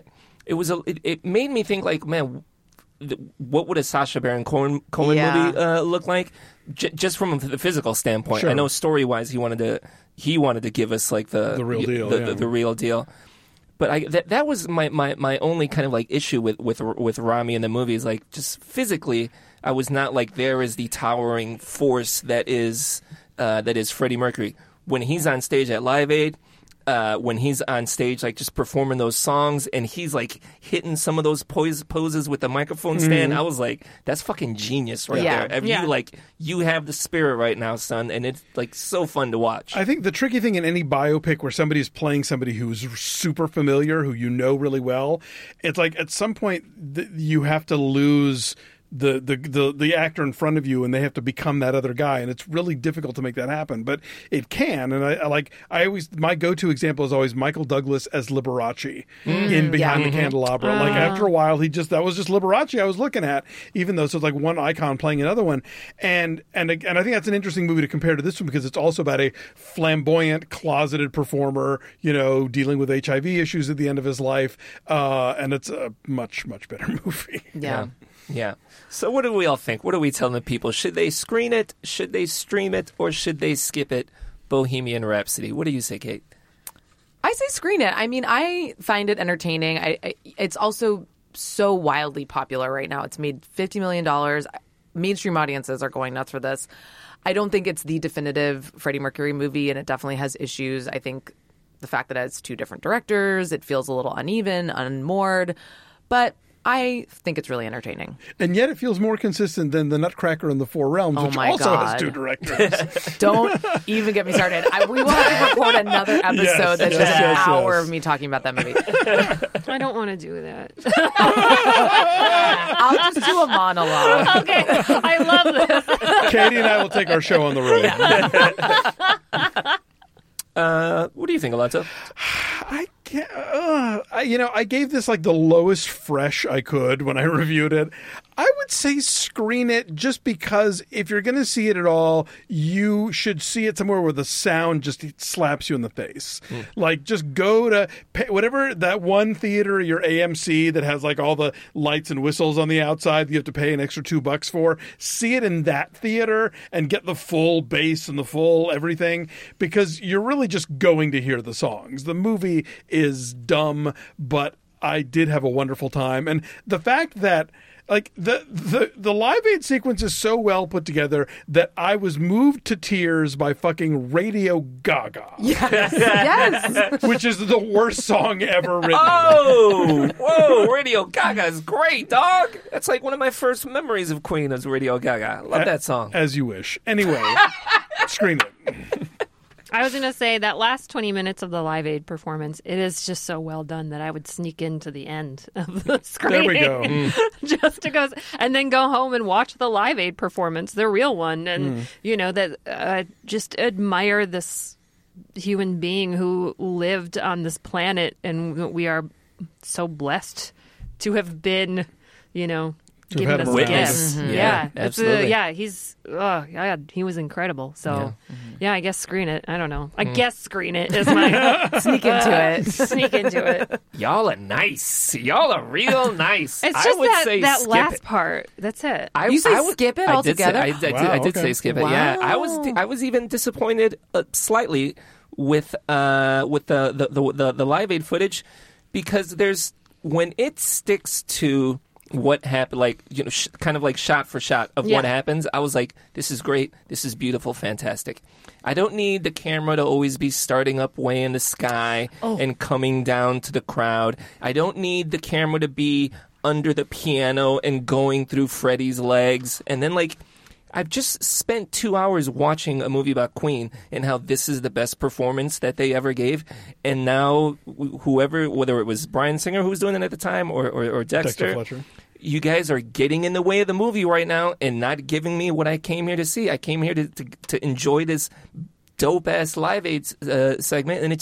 It made me think like, man, what would a Sacha Baron Cohen movie look like? Just from the physical standpoint. Sure. I know story wise, he wanted to give us like the real deal, the real deal. But that was my only kind of like issue with Rami in the movie is like just physically, I was not like there is the towering force that is Freddie Mercury when he's on stage at Live Aid. When he's on stage, like just performing those songs, and he's like hitting some of those poses with the microphone stand, I was like, "That's fucking genius right there." If you have the spirit right now, son, and it's like so fun to watch. I think the tricky thing in any biopic where somebody's playing somebody who's super familiar, who you know really well, it's like at some point you have to lose the actor in front of you, and they have to become that other guy, and it's really difficult to make that happen, but it can. And I always, my go-to example is always Michael Douglas as Liberace in Behind the Candelabra. Like after a while, that was just Liberace I was looking at, even though so it's like one icon playing another one. And I think that's an interesting movie to compare to this one because it's also about a flamboyant, closeted performer, you know, dealing with HIV issues at the end of his life, and it's a much, much better movie. Yeah. So what do we all think? What are we telling the people? Should they screen it? Should they stream it? Or should they skip it? Bohemian Rhapsody. What do you say, Kate? I say screen it. I mean, I find it entertaining. It's also so wildly popular right now. It's made $50 million. Mainstream audiences are going nuts for this. I don't think it's the definitive Freddie Mercury movie, and it definitely has issues. I think the fact that it has two different directors, it feels a little uneven, unmoored. But I think it's really entertaining. And yet it feels more consistent than The Nutcracker and the Four Realms, which also has two directors. Don't even get me started. We will have to record another episode that's just an hour of me talking about that movie. I don't want to do that. I'll just do a monologue. Okay, I love this. Katie and I will take our show on the road. What do you think, Alonso? I gave this like the lowest fresh I could when I reviewed it. I would say screen it just because if you're going to see it at all, you should see it somewhere where the sound just slaps you in the face. Like just go to whatever that one theater, your AMC that has like all the lights and whistles on the outside that you have to pay an extra $2 for. See it in that theater and get the full bass and the full everything because you're really just going to hear the songs. The movie is dumb, but I did have a wonderful time. And the fact that like the Live Aid sequence is so well put together that I was moved to tears by fucking Radio Gaga. Yes. Which is the worst song ever written. Oh, whoa, Radio Gaga is great, dog. That's like one of my first memories of Queen is Radio Gaga. I love that song. As you wish. Anyway, screen it. I was going to say that last 20 minutes of the Live Aid performance, it is just so well done that I would sneak into the end of the screening. There we go. Just to go, and then go home and watch the Live Aid performance, the real one. And, that just admire this human being who lived on this planet. And we are so blessed to have been, give him a Witness. skip. Mhm. Yeah, absolutely. he's he was incredible. So yeah, I guess screen it. I don't know. I guess screen it is my Sneak into it. Sneak into it. Y'all are nice. Y'all are real nice. It's I just would say that skip last it. part. That's it. You say skip it I did say- altogether? I did say skip it. Yeah, I was even disappointed slightly with the Live Aid footage because there's when it sticks to what happened, like kind of like shot for shot of what happens. I was like, this is great. This is beautiful, fantastic. I don't need the camera to always be starting up way in the sky and coming down to the crowd. I don't need the camera to be under the piano and going through Freddie's legs. And then, like, I've just spent 2 hours watching a movie about Queen and how this is the best performance that they ever gave. And now, whoever, whether it was Bryan Singer who was doing it at the time or Dexter Fletcher. You guys are getting in the way of the movie right now and not giving me what I came here to see. I came here to enjoy this dope-ass Live Aid segment, and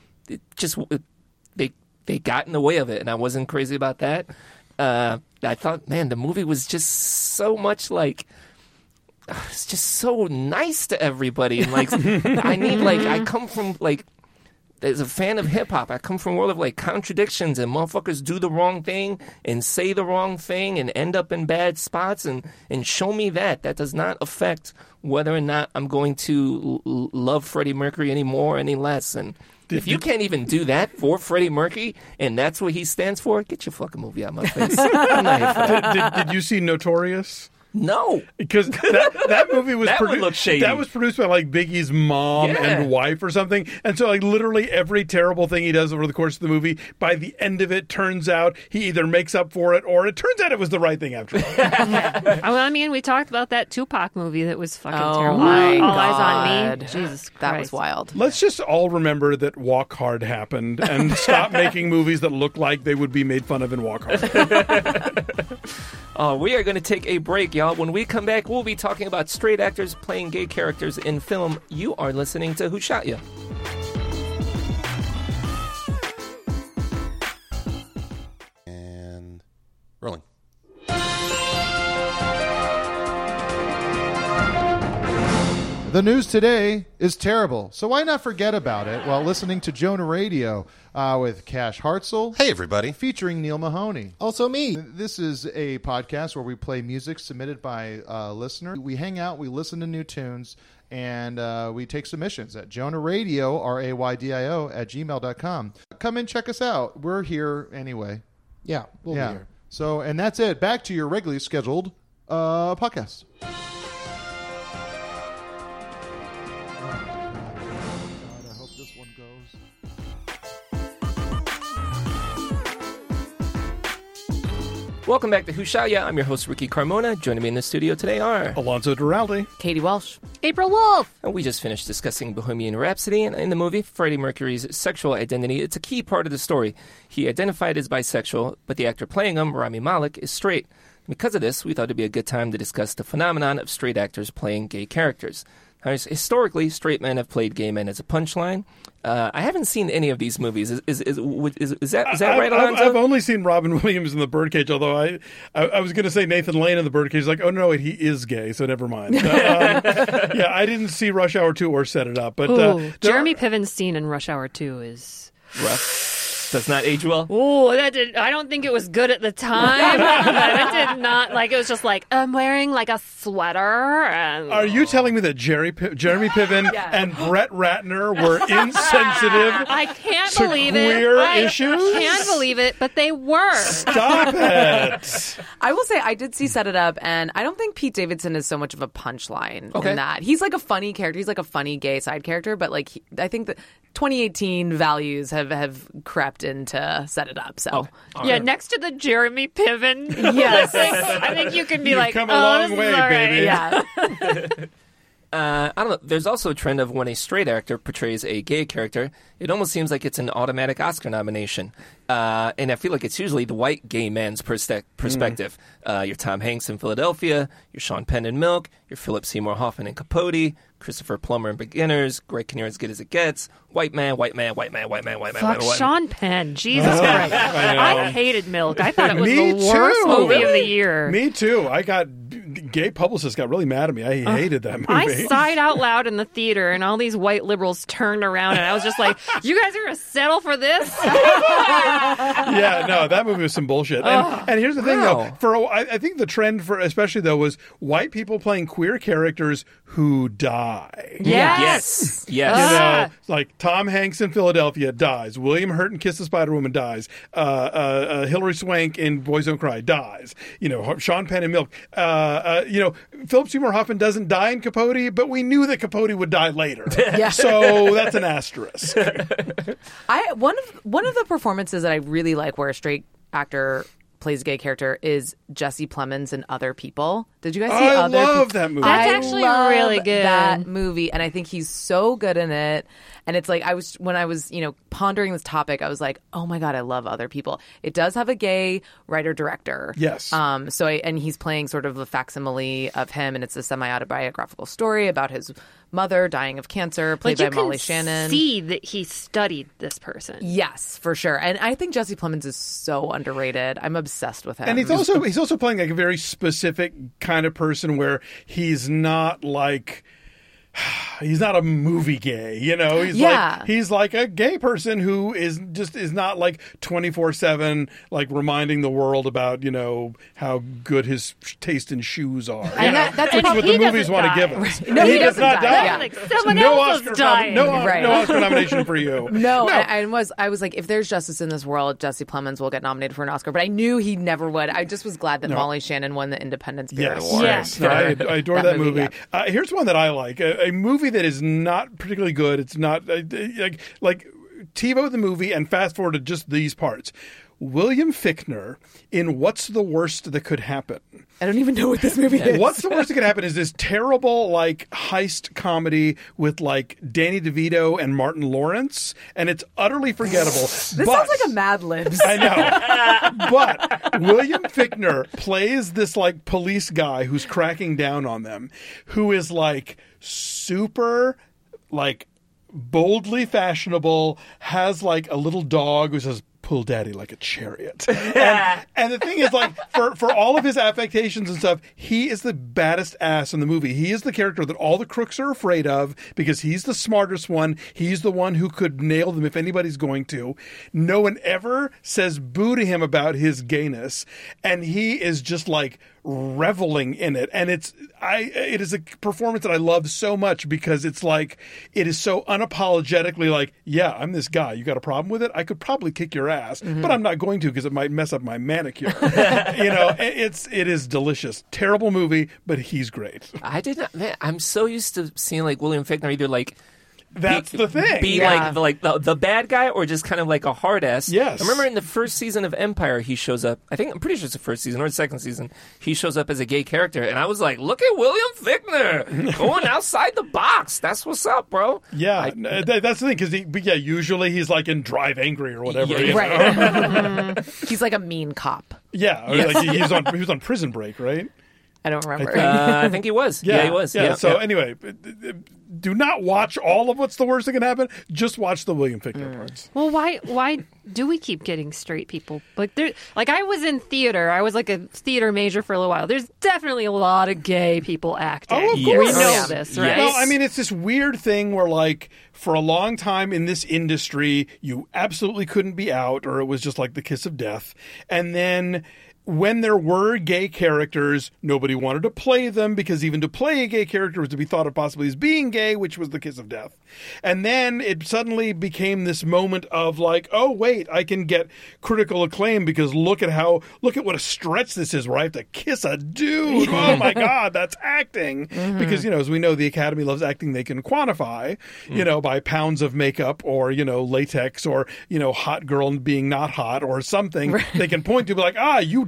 they got in the way of it, and I wasn't crazy about that. I thought, man, the movie was just so much like... It's just so nice to everybody. And, like, I come from, like... As a fan of hip-hop, I come from a world of, like, contradictions and motherfuckers do the wrong thing and say the wrong thing and end up in bad spots and show me that. That does not affect whether or not I'm going to love Freddie Mercury any more or any less. And if you can't even do that for Freddie Mercury and that's what he stands for, get your fucking movie out of my face. I'm not here for that. Did you see Notorious? No, because that movie was that would look shady. That was produced by like Biggie's mom and wife or something, and so like literally every terrible thing he does over the course of the movie, by the end of it, turns out he either makes up for it or it turns out it was the right thing after all. Well, I mean, we talked about that Tupac movie that was fucking terrible. My All God. Eyes on Me. Jesus Christ. That was wild. Let's just all remember that Walk Hard happened and stop making movies that look like they would be made fun of in Walk Hard. We are going to take a break, y'all. When we come back, we'll be talking about straight actors playing gay characters in film. You are listening to Who Shot Ya? And rolling. The news today is terrible, so why not forget about it while listening to Jonah Radio with Cash Hartzell. Hey, everybody. Featuring Neil Mahoney. Also me. This is a podcast where we play music submitted by listeners. We hang out, we listen to new tunes, and we take submissions at Jonah Radio, RAYDIO, @gmail.com. Come and check us out. We're here anyway. Yeah, we'll be here. So, and that's it. Back to your regularly scheduled podcast. Welcome back to Who Shot Ya? I'm your host, Ricky Carmona. Joining me in the studio today are... Alonzo Duralde. Katie Walsh. April Wolf. And we just finished discussing Bohemian Rhapsody, and in the movie, Freddie Mercury's sexual identity. It's a key part of the story. He identified as bisexual, but the actor playing him, Rami Malek, is straight. Because of this, we thought it'd be a good time to discuss the phenomenon of straight actors playing gay characters. Now, historically, straight men have played gay men as a punchline. I haven't seen any of these movies. Is that right, Alonzo? I've only seen Robin Williams in The Birdcage, although I was going to say Nathan Lane in The Birdcage. Like, oh, no, he is gay, so never mind. Yeah, I didn't see Rush Hour 2 or Set It Up. But Jeremy Piven's scene in Rush Hour 2 is... rough. Does not age well. Oh, I don't think it was good at the time. But it did not. Like, it was just like, I'm wearing like a sweater. And... Are you telling me that Jeremy Piven and Brett Ratner were insensitive? I can't to believe queer it. issues? I can't believe it, but they were. Stop it. I will say I did see Set It Up, and I don't think Pete Davidson is so much of a punchline Okay. in that. He's like a funny character. He's like a funny gay side character, but like I think that 2018 values have crept into Set It Up. So Yeah, next to the Jeremy Piven. Yes. I think you can be You've like, come a long this is way, all right. baby. yeah. I don't know. There's also a trend of when a straight actor portrays a gay character, it almost seems like it's an automatic Oscar nomination. And I feel like it's usually the white gay man's perspective. Your Tom Hanks in Philadelphia, your Sean Penn in Milk, your Philip Seymour Hoffman in Capote, Christopher Plummer in Beginners, Greg Kinnear as Good as It Gets, white man, white man, white man, white man, white man, Fuck white man. Sean Penn. Jesus Christ. I hated Milk. I thought it was Me the worst too. movie of the year. Me too. Gay publicists got really mad at me. I hated that movie. I sighed out loud in the theater, and all these white liberals turned around, and I was just like, "You guys are gonna settle for this?" Yeah, no, that movie was some bullshit. And here's the thing, though. I think the trend for, especially though, was white people playing queer characters who die. Yes. You know, like Tom Hanks in Philadelphia dies. William Hurt in Kiss the Spider Woman dies. Hilary Swank in Boys Don't Cry dies. You know, Sean Penn in Milk. You know, Philip Seymour Hoffman doesn't die in Capote, but we knew that Capote would die later. So that's an asterisk. One of the performances that I really like where a straight actor plays a gay character is Jesse Plemons in Other People. Did you guys see Other People? I love that movie. That's actually really good. That movie, and I think he's so good in it. And it's like when I was pondering this topic, I was like, oh my God, I love Other People. It does have a gay writer director. Yes. And he's playing sort of a facsimile of him, and it's a semi-autobiographical story about his mother dying of cancer, played by Molly Shannon. See that he studied this person. Yes, for sure. And I think Jesse Plemons is so underrated. I'm obsessed with him. And he's also playing like a very specific kind of person where he's not like he's not a movie gay, you know. He's like a gay person who is not like 24/7 like reminding the world about, you know, how good his taste in shoes are. And that's what the movies want to give us. No, he does not die. Yeah. Like someone else is dying. No Oscar nomination for you. No. I was like, if there's justice in this world, Jesse Plemons will get nominated for an Oscar. But I knew he never would. I just was glad that Molly Shannon won the Independent Spirit Award. Yes. No, I adore that movie. Yeah. Here's one that I like. A movie that is not particularly good. It's not like TiVo the movie and fast forward to just these parts. William Fichtner in What's the Worst That Could Happen? I don't even know what this movie is. What's the Worst That Could Happen is this terrible like heist comedy with like Danny DeVito and Martin Lawrence, and it's utterly forgettable. This sounds like a Mad Libs. I know. But William Fichtner plays this like police guy who's cracking down on them, who is like super like boldly fashionable, has like a little dog who says, "Pull daddy like a chariot." And the thing is, like, for all of his affectations and stuff, he is the baddest ass in the movie. He is the character that all the crooks are afraid of because he's the smartest one. He's the one who could nail them if anybody's going to. No one ever says boo to him about his gayness. And he is just like reveling in it. And it is a performance that I love so much because it's like, it is so unapologetically like, yeah, I'm this guy. You got a problem with it? I could probably kick your ass, but I'm not going to because it might mess up my manicure. You know, it is delicious. Terrible movie, but he's great. I did not. Man, I'm so used to seeing like William Fichtner either like. That's the thing. Be like the bad guy or just kind of like a hard ass. Yes. I remember in the first season of Empire, he shows up. I'm pretty sure it's the first season or the second season. He shows up as a gay character, and I was like, look at William Fichtner going outside the box. That's what's up, bro. Yeah, that's the thing because usually he's like in Drive Angry or whatever. Yeah, right. He's like a mean cop. Yeah, yes. Like he was on Prison Break, right? I don't remember. I think he was. Yeah, he was. Yeah. So anyway, do not watch all of What's the Worst That Can Happen. Just watch the William Fichtner parts. Well, why do we keep getting straight people? Like I was in theater. I was like a theater major for a little while. There's definitely a lot of gay people acting. Oh, of course. We know this, right? Well, I mean, it's this weird thing where, like, for a long time in this industry, you absolutely couldn't be out, or it was just like the kiss of death. And then when there were gay characters, nobody wanted to play them because even to play a gay character was to be thought of possibly as being gay, which was the kiss of death. And then it suddenly became this moment of like, oh, wait, I can get critical acclaim because look at what a stretch this is where I have to kiss a dude. Oh, my God, that's acting. Mm-hmm. Because, you know, as we know, the Academy loves acting they can quantify, you know, by pounds of makeup or, you know, latex or, you know, hot girl being not hot or something they can point to be like, you did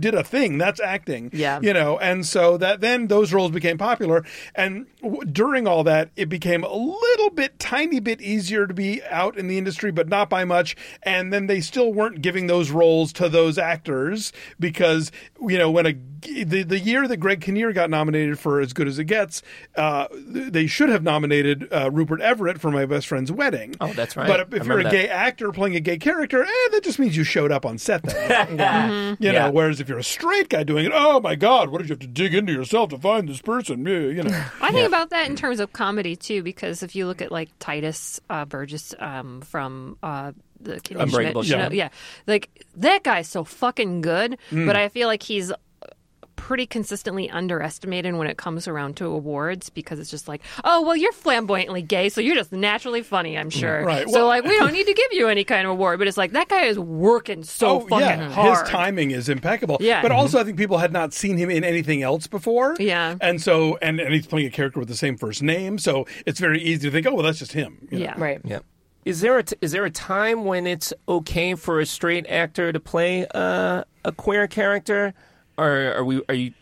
did a thing. That's acting. Yeah. And so that then those roles became popular. And during all that, it became a little bit, tiny bit easier to be out in the industry, but not by much. And then they still weren't giving those roles to those actors because, when the year that Greg Kinnear got nominated for As Good as It Gets, they should have nominated Rupert Everett for My Best Friend's Wedding. Oh, that's right. But if you're a gay actor playing a gay character, that just means you showed up on set that night. Whereas if you're a straight guy doing it, oh my God, what did you have to dig into yourself to find this person? I think about that in terms of comedy too, because if you look at like Titus Burgess from the Kimmy Unbreakable Schmidt, show. like that guy's so fucking good, but I feel like he's pretty consistently underestimated when it comes around to awards because it's just like, oh, well, you're flamboyantly gay, so you're just naturally funny, I'm sure. Right. So, like, we don't need to give you any kind of award. But it's like, that guy is working so fucking hard. His timing is impeccable. Yeah. But also, I think people had not seen him in anything else before. Yeah. And so, and he's playing a character with the same first name, so it's very easy to think, oh, well, that's just him. Yeah. Right. Yeah. Is there a time when it's okay for a straight actor to play a queer character, or are you?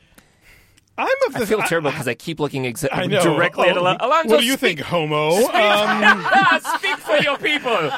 I feel terrible because I keep looking directly at Alonzo. What do you think, homo? Speak for your people.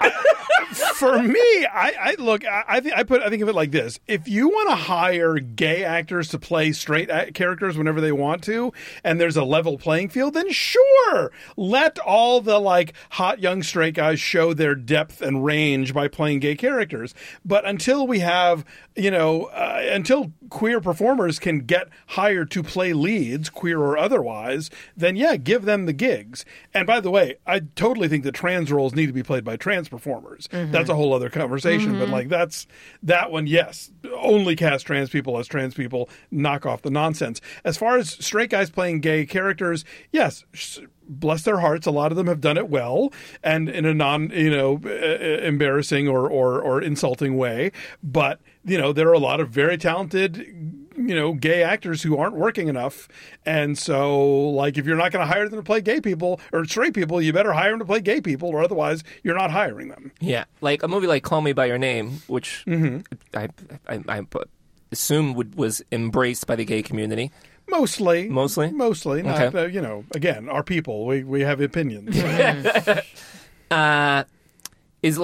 For me, I think of it like this: if you want to hire gay actors to play straight characters whenever they want to, and there's a level playing field, then sure, let all the like hot young straight guys show their depth and range by playing gay characters. But until we have, until queer performers can get hired to play leads, queer or otherwise, then give them the gigs. And by the way, I totally think that trans roles need to be played by trans performers. Mm-hmm. That's a whole other conversation. But like that one, yes, only cast trans people as trans people, knock off the nonsense. As far as straight guys playing gay characters, yes, bless their hearts, a lot of them have done it well and in a non, embarrassing or insulting way. But, there are a lot of very talented, gay actors who aren't working enough. And so, like, if you're not going to hire them to play gay people or straight people, you better hire them to play gay people, or otherwise you're not hiring them. Yeah. Like a movie like Call Me By Your Name, which I assume was embraced by the gay community. Mostly. Not, Okay. Again, our people, we have opinions. Is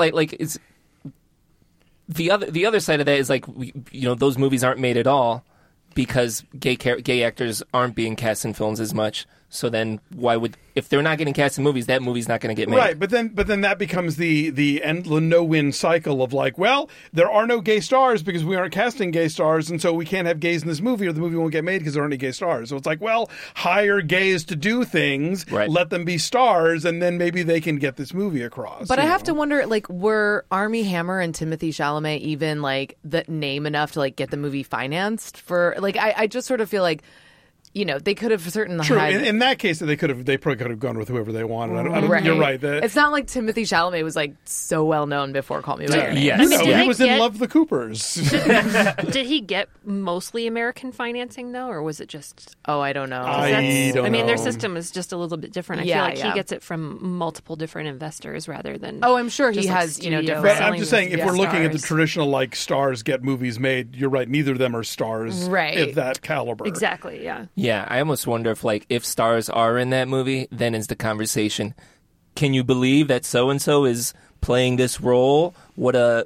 the other side of that is like, those movies aren't made at all because gay actors aren't being cast in films as much. So then if they're not getting cast in movies, that movie's not going to get made. Right, but then that becomes the no-win cycle of like, well, there are no gay stars because we aren't casting gay stars, and so we can't have gays in this movie or the movie won't get made because there aren't any gay stars. So it's like, well, hire gays to do things, let them be stars, and then maybe they can get this movie across. But I have to wonder, like, were Armie Hammer and Timothée Chalamet even, like, the name enough to, like, get the movie financed for, like, I just sort of feel like, they could have certainly True. had... In that case, they probably could have gone with whoever they wanted. Right. You're right. It's not like Timothée Chalamet was like so well known before Call Me By Your Name. Yes. He was in Love the Coopers. Did he get mostly American financing though, or was it just? Oh, I don't know. I don't know. Their system is just a little bit different. I feel like he gets it from multiple different investors rather than. Oh, I'm sure he just, has. like, Different. But I'm just saying, if we're looking at the stars. traditional like stars get movies made, you're right. Neither of them are stars of that caliber. Exactly. Yeah. Yeah, I almost wonder if stars are in that movie, then is the conversation, can you believe that so and so is playing this role? What a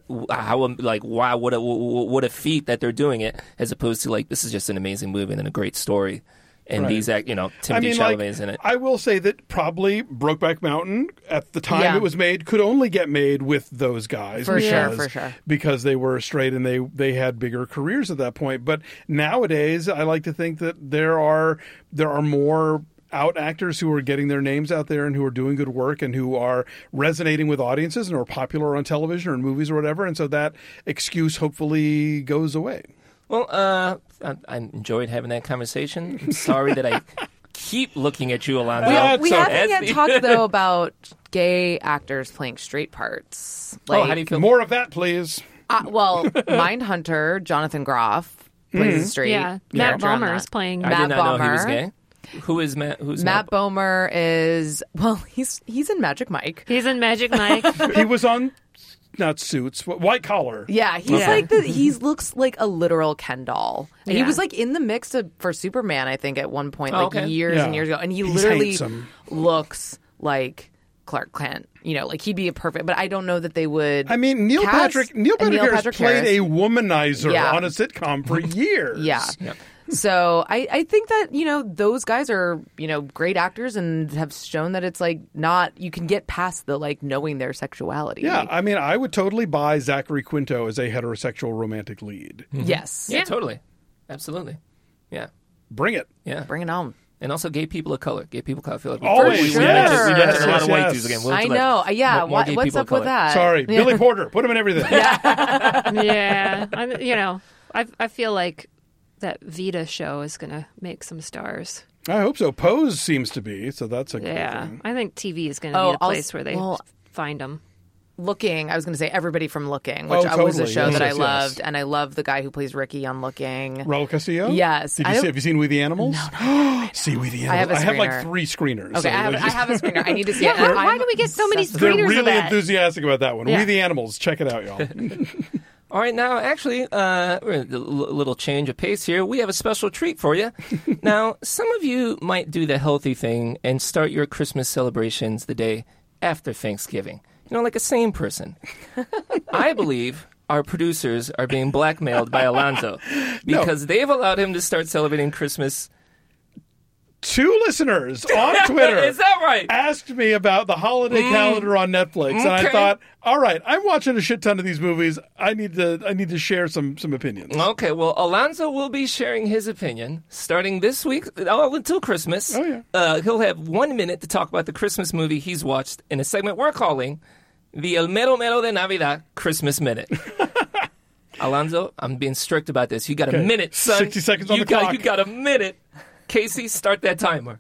feat that they're doing it, as opposed to like, this is just an amazing movie and a great story. And these Timothée Chalamet is in it. I will say that probably Brokeback Mountain, at the time it was made, could only get made with those guys. For sure. Because they were straight and they had bigger careers at that point. But nowadays, I like to think that there are more out actors who are getting their names out there and who are doing good work and who are resonating with audiences and are popular on television or in movies or whatever. And so that excuse hopefully goes away. Well, I enjoyed having that conversation. I'm sorry that I keep looking at you, Alonzo. We haven't yet talked, though, about gay actors playing straight parts. How do you feel? More of that, please. Mindhunter, Jonathan Groff plays straight. Yeah, Matt Bomer is playing. I did not know he was gay. Who is Matt? Who's Matt Bomer is, he's in Magic Mike. He's in Magic Mike. He was on not suits, but white collar. Yeah, he's like he looks like a literal Ken doll. And he was like in the mix for Superman, I think, at one point, years and years ago. And he's literally handsome. looks like Clark Kent. You know, like he'd be a perfect, but I don't know that they would. I mean, Neil Patrick Harris played Harris. a womanizer on a sitcom for years. Yeah. So I think that, you know, those guys are, you know, great actors and have shown that it's like not, you can get past the like knowing their sexuality. Yeah, I mean, I would totally buy Zachary Quinto as a heterosexual romantic lead. Yes. Yeah, totally. Absolutely. Yeah. Bring it. Yeah. Bring it on. And also gay people of color. Gay people of color. I feel like Always. we mentioned a lot of white dudes again. I know. Yeah. What's up with that? Sorry. Billy Porter. Put him in everything. Yeah. You know, I feel like that Vita show is going to make some stars. I hope so. Pose seems to be, so that's a good thing. I think TV is going to be the place where they find them. Looking, I was going to say Everybody from Looking, which was a show that I loved, and I love the guy who plays Ricky on Looking. Raul Castillo? Yes. Have you seen We the Animals? No. See We the Animals. I have like 3 screeners. Okay, so I have a screener. I need to see it. Why do we get so many screeners They're really of that? enthusiastic about that one. We the Animals. Check it out, y'all. All right, now, actually, we're a little change of pace here. We have a special treat for you. Now, some of you might do the healthy thing and start your Christmas celebrations the day after Thanksgiving. You know, like a sane person. I believe our producers are being blackmailed by Alonzo because they've allowed him to start celebrating Christmas. 2 listeners on Twitter Is that right? asked me about the holiday calendar on Netflix, and I thought, all right, I'm watching a shit ton of these movies. I need to share some opinions. Okay, well, Alonzo will be sharing his opinion starting this week until Christmas. Oh, yeah. He'll have 1 minute to talk about the Christmas movie he's watched in a segment we're calling the El Mero Mero de Navidad Christmas Minute. Alonzo, I'm being strict about this. You got a minute, son. 60 seconds on the clock. You got a minute. Casey, start that timer.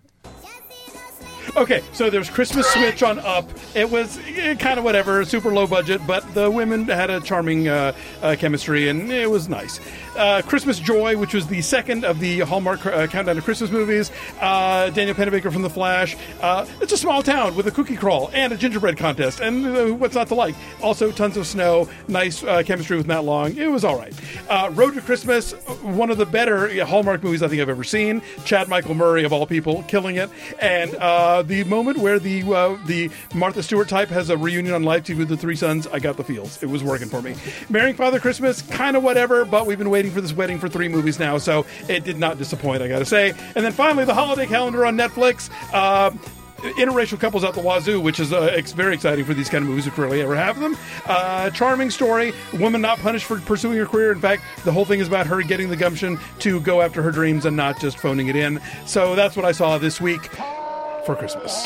Okay, so there's Christmas Switch on Up. It was kind of whatever, super low budget, but the women had a charming chemistry, and it was nice. Christmas Joy, which was the second of the Hallmark Countdown to Christmas movies. Daniel Pennebaker from The Flash. It's a small town with a cookie crawl and a gingerbread contest, and what's not to like? Also, tons of snow, nice chemistry with Matt Long. It was all right. Road to Christmas, one of the better Hallmark movies I think I've ever seen. Chad Michael Murray, of all people, killing it. And the moment where the Martha Stewart type has a reunion on live TV with the 3 sons, I got the feels. It was working for me. Marrying Father Christmas, kind of whatever, but we've been waiting for this wedding for 3 movies now, so it did not disappoint, I gotta say. And then finally, the holiday calendar on Netflix. Interracial couples out the wazoo, which is very exciting for these kind of movies if we rarely ever have them. Charming story, woman not punished for pursuing her career. In fact, the whole thing is about her getting the gumption to go after her dreams and not just phoning it in. So that's what I saw this week for Christmas.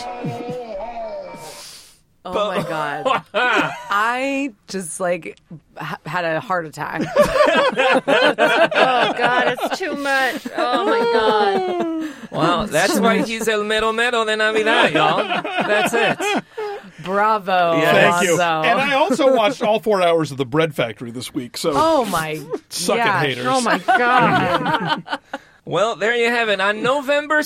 Oh my God. I just had a heart attack. Oh God, it's too much. Oh my God. Wow, that's why he's El Mero Mero de Navidad, y'all. That's it. Bravo. Thank you. Alonzo. And I also watched all 4 hours of The Bread Factory this week. So oh my. Suck it, haters. Oh my God. Well, there you have it. On November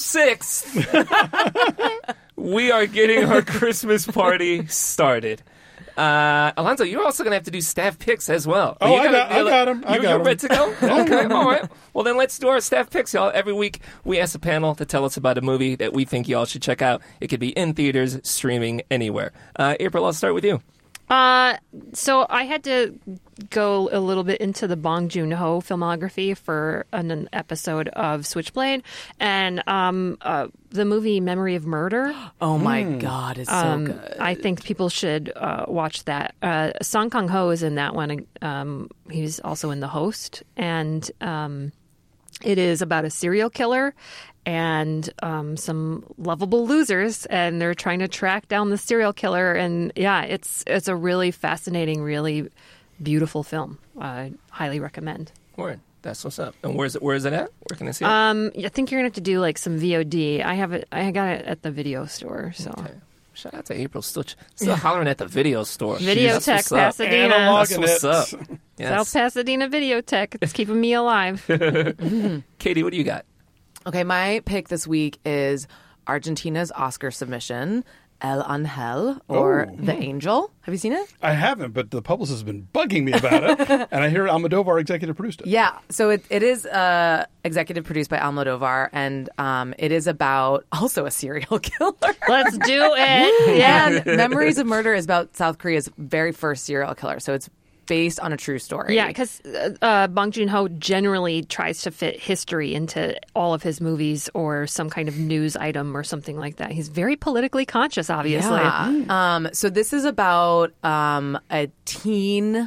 6th, we are getting our Christmas party started. Alonzo, you're also going to have to do staff picks as well. Oh, I got him. You're ready to go? Okay, all right. Well, then let's do our staff picks, y'all. Every week, we ask the panel to tell us about a movie that we think y'all should check out. It could be in theaters, streaming, anywhere. April, I'll start with you. So I had to go a little bit into the Bong Joon-ho filmography for an episode of Switchblade, and the movie Memory of Murder. Oh my God, it's so good. I think people should watch that. Song Kang-ho is in that one. He's also in The Host, and it is about a serial killer and some lovable losers, and they're trying to track down the serial killer. And yeah, it's a really fascinating, really beautiful film. I highly recommend. Word. That's what's up. And where is it at? Where can I see it? I think you're gonna have to do like some VOD. I got it at the video store. So. Okay. Shout out to April, still hollering at the video store. Videotech Pasadena. That's what's up. Yes. South Pasadena Videotech. It's keeping me alive. Katie, what do you got? Okay, my pick this week is Argentina's Oscar submission, El Angel, or The Angel. Have you seen it? I haven't, but the publicist has been bugging me about it, and I hear Almodovar executive produced it. Yeah, so it is executive produced by Almodovar, and it is about also a serial killer. Let's do it. Yeah. And Memories of Murder is about South Korea's very first serial killer, so it's based on a true story. Yeah, because Bong Joon-ho generally tries to fit history into all of his movies or some kind of news item or something like that. He's very politically conscious, obviously. Yeah. So this is about a teen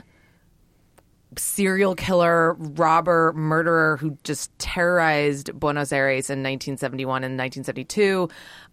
serial killer, robber, murderer who just terrorized Buenos Aires in 1971 and 1972.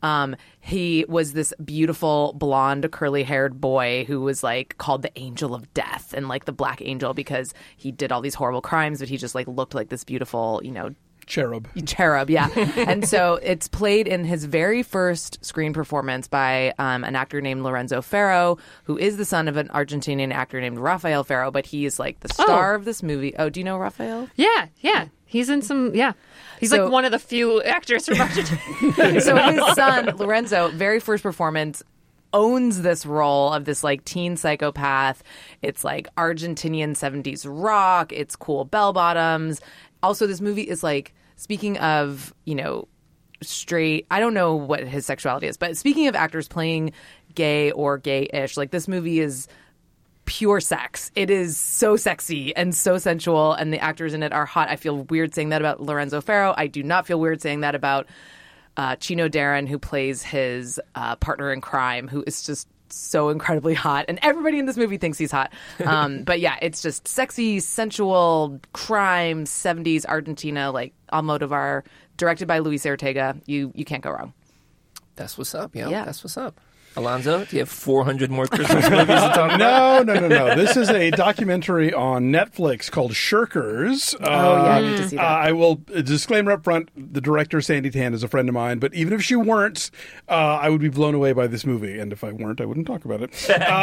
He was this beautiful, blonde, curly-haired boy who was like called the Angel of Death and like the Black Angel because he did all these horrible crimes, but he just like looked like this beautiful, Cherub, yeah. And so it's played in his very first screen performance by an actor named Lorenzo Ferro, who is the son of an Argentinian actor named Rafael Ferro, but he is like the star of this movie. Oh, do you know Rafael? Yeah. He's in some, He's like one of the few actors from Argentina. So his son, Lorenzo, very first performance, owns this role of this like teen psychopath. It's like Argentinian 70s rock. It's cool bell bottoms. Also, this movie is like, speaking of, straight, I don't know what his sexuality is, but speaking of actors playing gay or gay-ish, like this movie is pure sex. It is so sexy and so sensual, and the actors in it are hot. I feel weird saying that about Lorenzo Ferro. I do not feel weird saying that about Chino Darren, who plays his partner in crime, who is just so incredibly hot, and everybody in this movie thinks he's hot. But yeah, it's just sexy, sensual crime, 70s Argentina, like Almodovar, directed by Luis Ortega. You can't go wrong. That's what's up, yeah. That's what's up. Alonzo, do you have 400 more Christmas movies to talk about? No. This is a documentary on Netflix called Shirkers. I need to see that. I will disclaimer up front, the director, Sandy Tan, is a friend of mine, but even if she weren't, I would be blown away by this movie. And if I weren't, I wouldn't talk about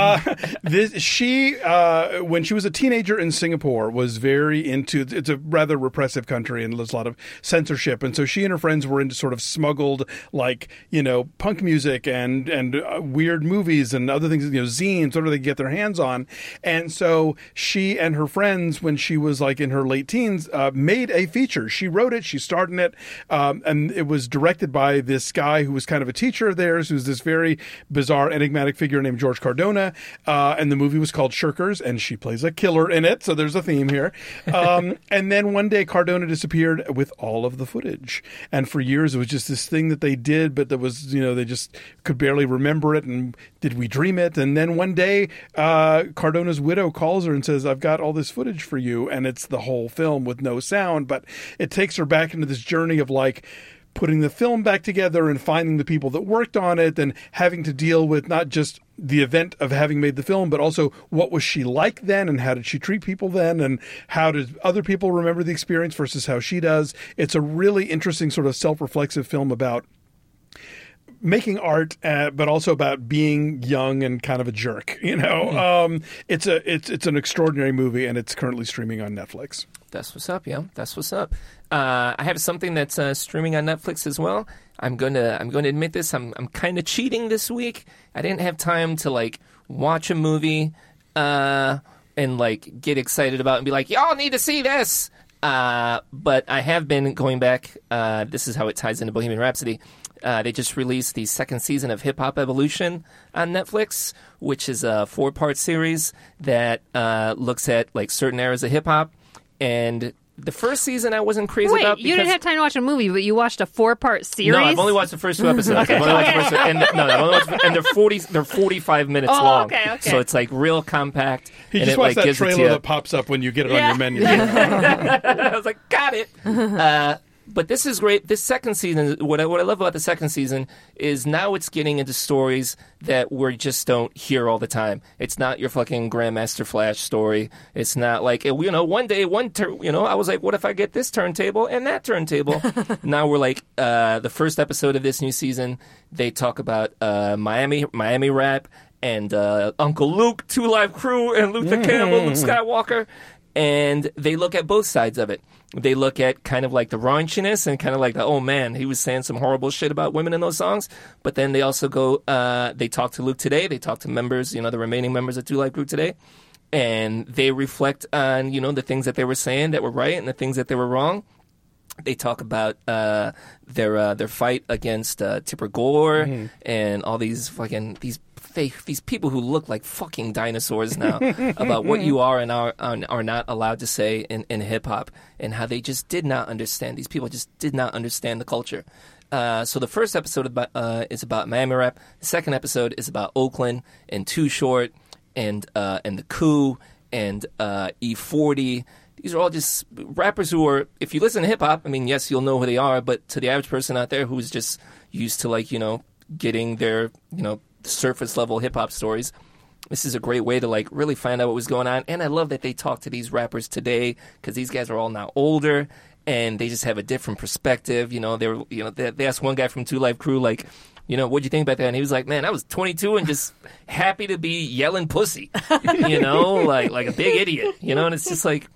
it. She, when she was a teenager in Singapore, was very into, it's a rather repressive country and there's a lot of censorship. And so she and her friends were into sort of smuggled, like, punk music and weird movies and other things, zines, whatever they could get their hands on. And so she and her friends, when she was like in her late teens, made a feature. She wrote it, she starred in it, and it was directed by this guy who was kind of a teacher of theirs, who's this very bizarre, enigmatic figure named George Cardona. And the movie was called Shirkers, and she plays a killer in it, so there's a theme here. And then one day Cardona disappeared with all of the footage. And for years it was just this thing that they did, but there was, they just could barely remember it, and did we dream it? And then one day Cardona's widow calls her and says, I've got all this footage for you, and it's the whole film with no sound, but it takes her back into this journey of like putting the film back together and finding the people that worked on it and having to deal with not just the event of having made the film, but also what was she like then and how did she treat people then and how did other people remember the experience versus how she does. It's a really interesting sort of self-reflexive film about making art, but also about being young and kind of a jerk. It's an extraordinary movie, and it's currently streaming on Netflix. That's what's up, yeah. That's what's up. I have something that's streaming on Netflix as well. I'm going to admit this. I'm kind of cheating this week. I didn't have time to like watch a movie and like get excited about it and be like, y'all need to see this. But I have been going back. This is how it ties into Bohemian Rhapsody. They just released the second season of Hip Hop Evolution on Netflix, which is a 4-part series that looks at like certain eras of hip hop. And the first season I wasn't crazy about. Wait, you didn't have time to watch a movie, but you watched a 4-part series? No, I've only watched the first 2 episodes. I've only watched the first, and they're 45 minutes long. Okay. So it's like real compact. He just watched that trailer that pops up when you get it on your menu. I was like, got it. But this is great. This second season, what I love about the second season is now it's getting into stories that we just don't hear all the time. It's not your fucking Grandmaster Flash story. It's not like, one day, I was like, what if I get this turntable and that turntable? Now we're like, the first episode of this new season, they talk about Miami rap and Uncle Luke, 2 Live Crew, and Luther Campbell, Luke Skywalker. And they look at both sides of it. They look at kind of like the raunchiness and kind of like the, oh man, he was saying some horrible shit about women in those songs. But then they also go, they talk to Luke today. They talk to members, the remaining members of Two Live Crew today. And they reflect on, the things that they were saying that were right and the things that they were wrong. They talk about their fight against Tipper Gore and all these these people who look like fucking dinosaurs now about what you are and are not allowed to say in hip hop, and how they just did not understand. These people just did not understand the culture. So the first episode is about Miami rap. The second episode is about Oakland and Too Short and the Coup and E40. These are all just rappers who are, if you listen to hip hop, I mean, yes, you'll know who they are, but to the average person out there who's just used to getting their, surface level hip hop stories, this is a great way to really find out what was going on. And I love that they talk to these rappers today, because these guys are all now older and they just have a different perspective. They asked one guy from Two Live Crew, what'd you think about that? And he was like, man, I was 22 and just happy to be yelling pussy, like a big idiot, and it's just like,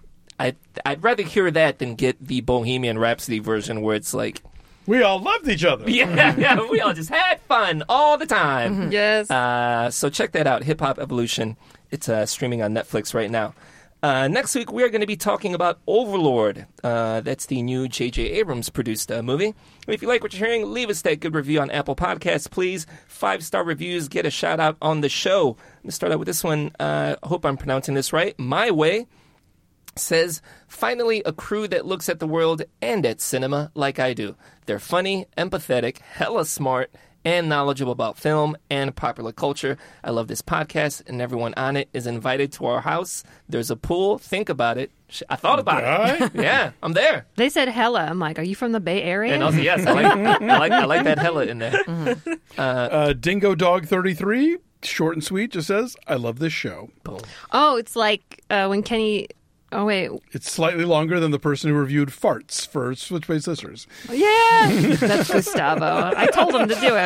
I'd rather hear that than get the Bohemian Rhapsody version where it's like, we all loved each other. Yeah, we all just had fun all the time. Yes. So check that out, Hip Hop Evolution. It's streaming on Netflix right now. Next week, we are going to be talking about Overlord. That's the new J.J. Abrams produced movie. If you like what you're hearing, leave us that good review on Apple Podcasts, please. 5-star reviews, get a shout out on the show. Let's start out with this one. I hope I'm pronouncing this right. My Way says, finally a crew that looks at the world and at cinema like I do. They're funny, empathetic, hella smart, and knowledgeable about film and popular culture. I love this podcast, and everyone on it is invited to our house. There's a pool. Think about it. I thought about it. Yeah, I'm there. They said hella. I'm like, are you from the Bay Area? And also, yes, I like that hella in there. Mm-hmm. Dingo Dog 33, short and sweet, just says, I love this show. Boom. Oh, it's like when Kenny... Oh, wait. It's slightly longer than the person who reviewed Farts for Switchblade Sisters. Yeah. That's Gustavo. I told him to do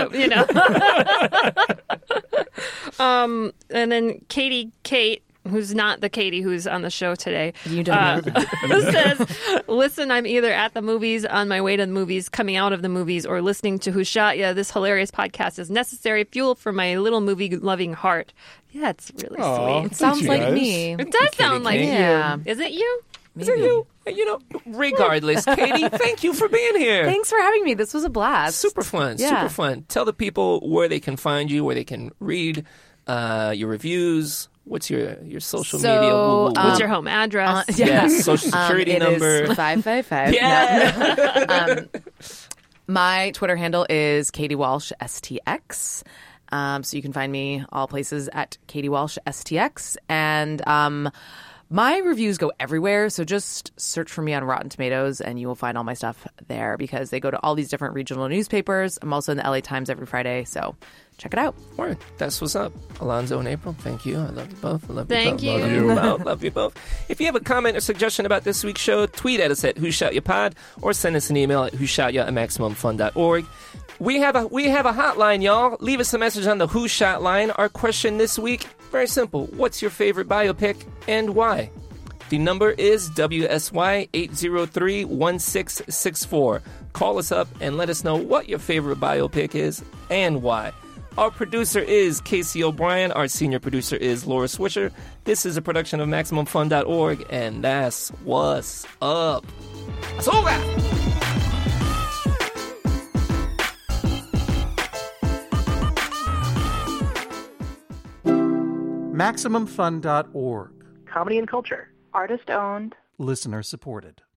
it, And then Kate, who's not the Katie who's on the show today. You don't know. Says, listen, I'm either at the movies, on my way to the movies, coming out of the movies, or listening to Who Shot Ya. This hilarious podcast is necessary fuel for my little movie-loving heart. Yeah, it's really sweet. It sounds like me. It does sound like you. Is it you? Maybe. Is it you? Regardless, Katie, thank you for being here. Thanks for having me. This was a blast. Super fun. Tell the people where they can find you, where they can read your reviews. What's your social media? What's your home address? Yes, social security number. It is 555. Yeah. My Twitter handle is Katie Walsh STX. So you can find me all places at Katie Walsh STX. And my reviews go everywhere. So just search for me on Rotten Tomatoes and you will find all my stuff there, because they go to all these different regional newspapers. I'm also in the LA Times every Friday. So check it out. Word. That's what's up. Alonzo and April, thank you. I love you both. I love you Thank both. you. Love you both. Love you both. If you have a comment or suggestion about this week's show, tweet at us at Who Shot Ya Pod, or send us an email at whoshotya@maximumfun.org. We have a hotline, y'all. Leave us a message on the Who Shot line. Our question this week, very simple. What's your favorite biopic and why? The number is WSY 803-1664. Call us up and let us know what your favorite biopic is and why. Our producer is Casey O'Brien. Our senior producer is Laura Swisher. This is a production of MaximumFun.org, and that's what's up. Soga! MaximumFun.org. Comedy and culture. Artist owned. Listener supported.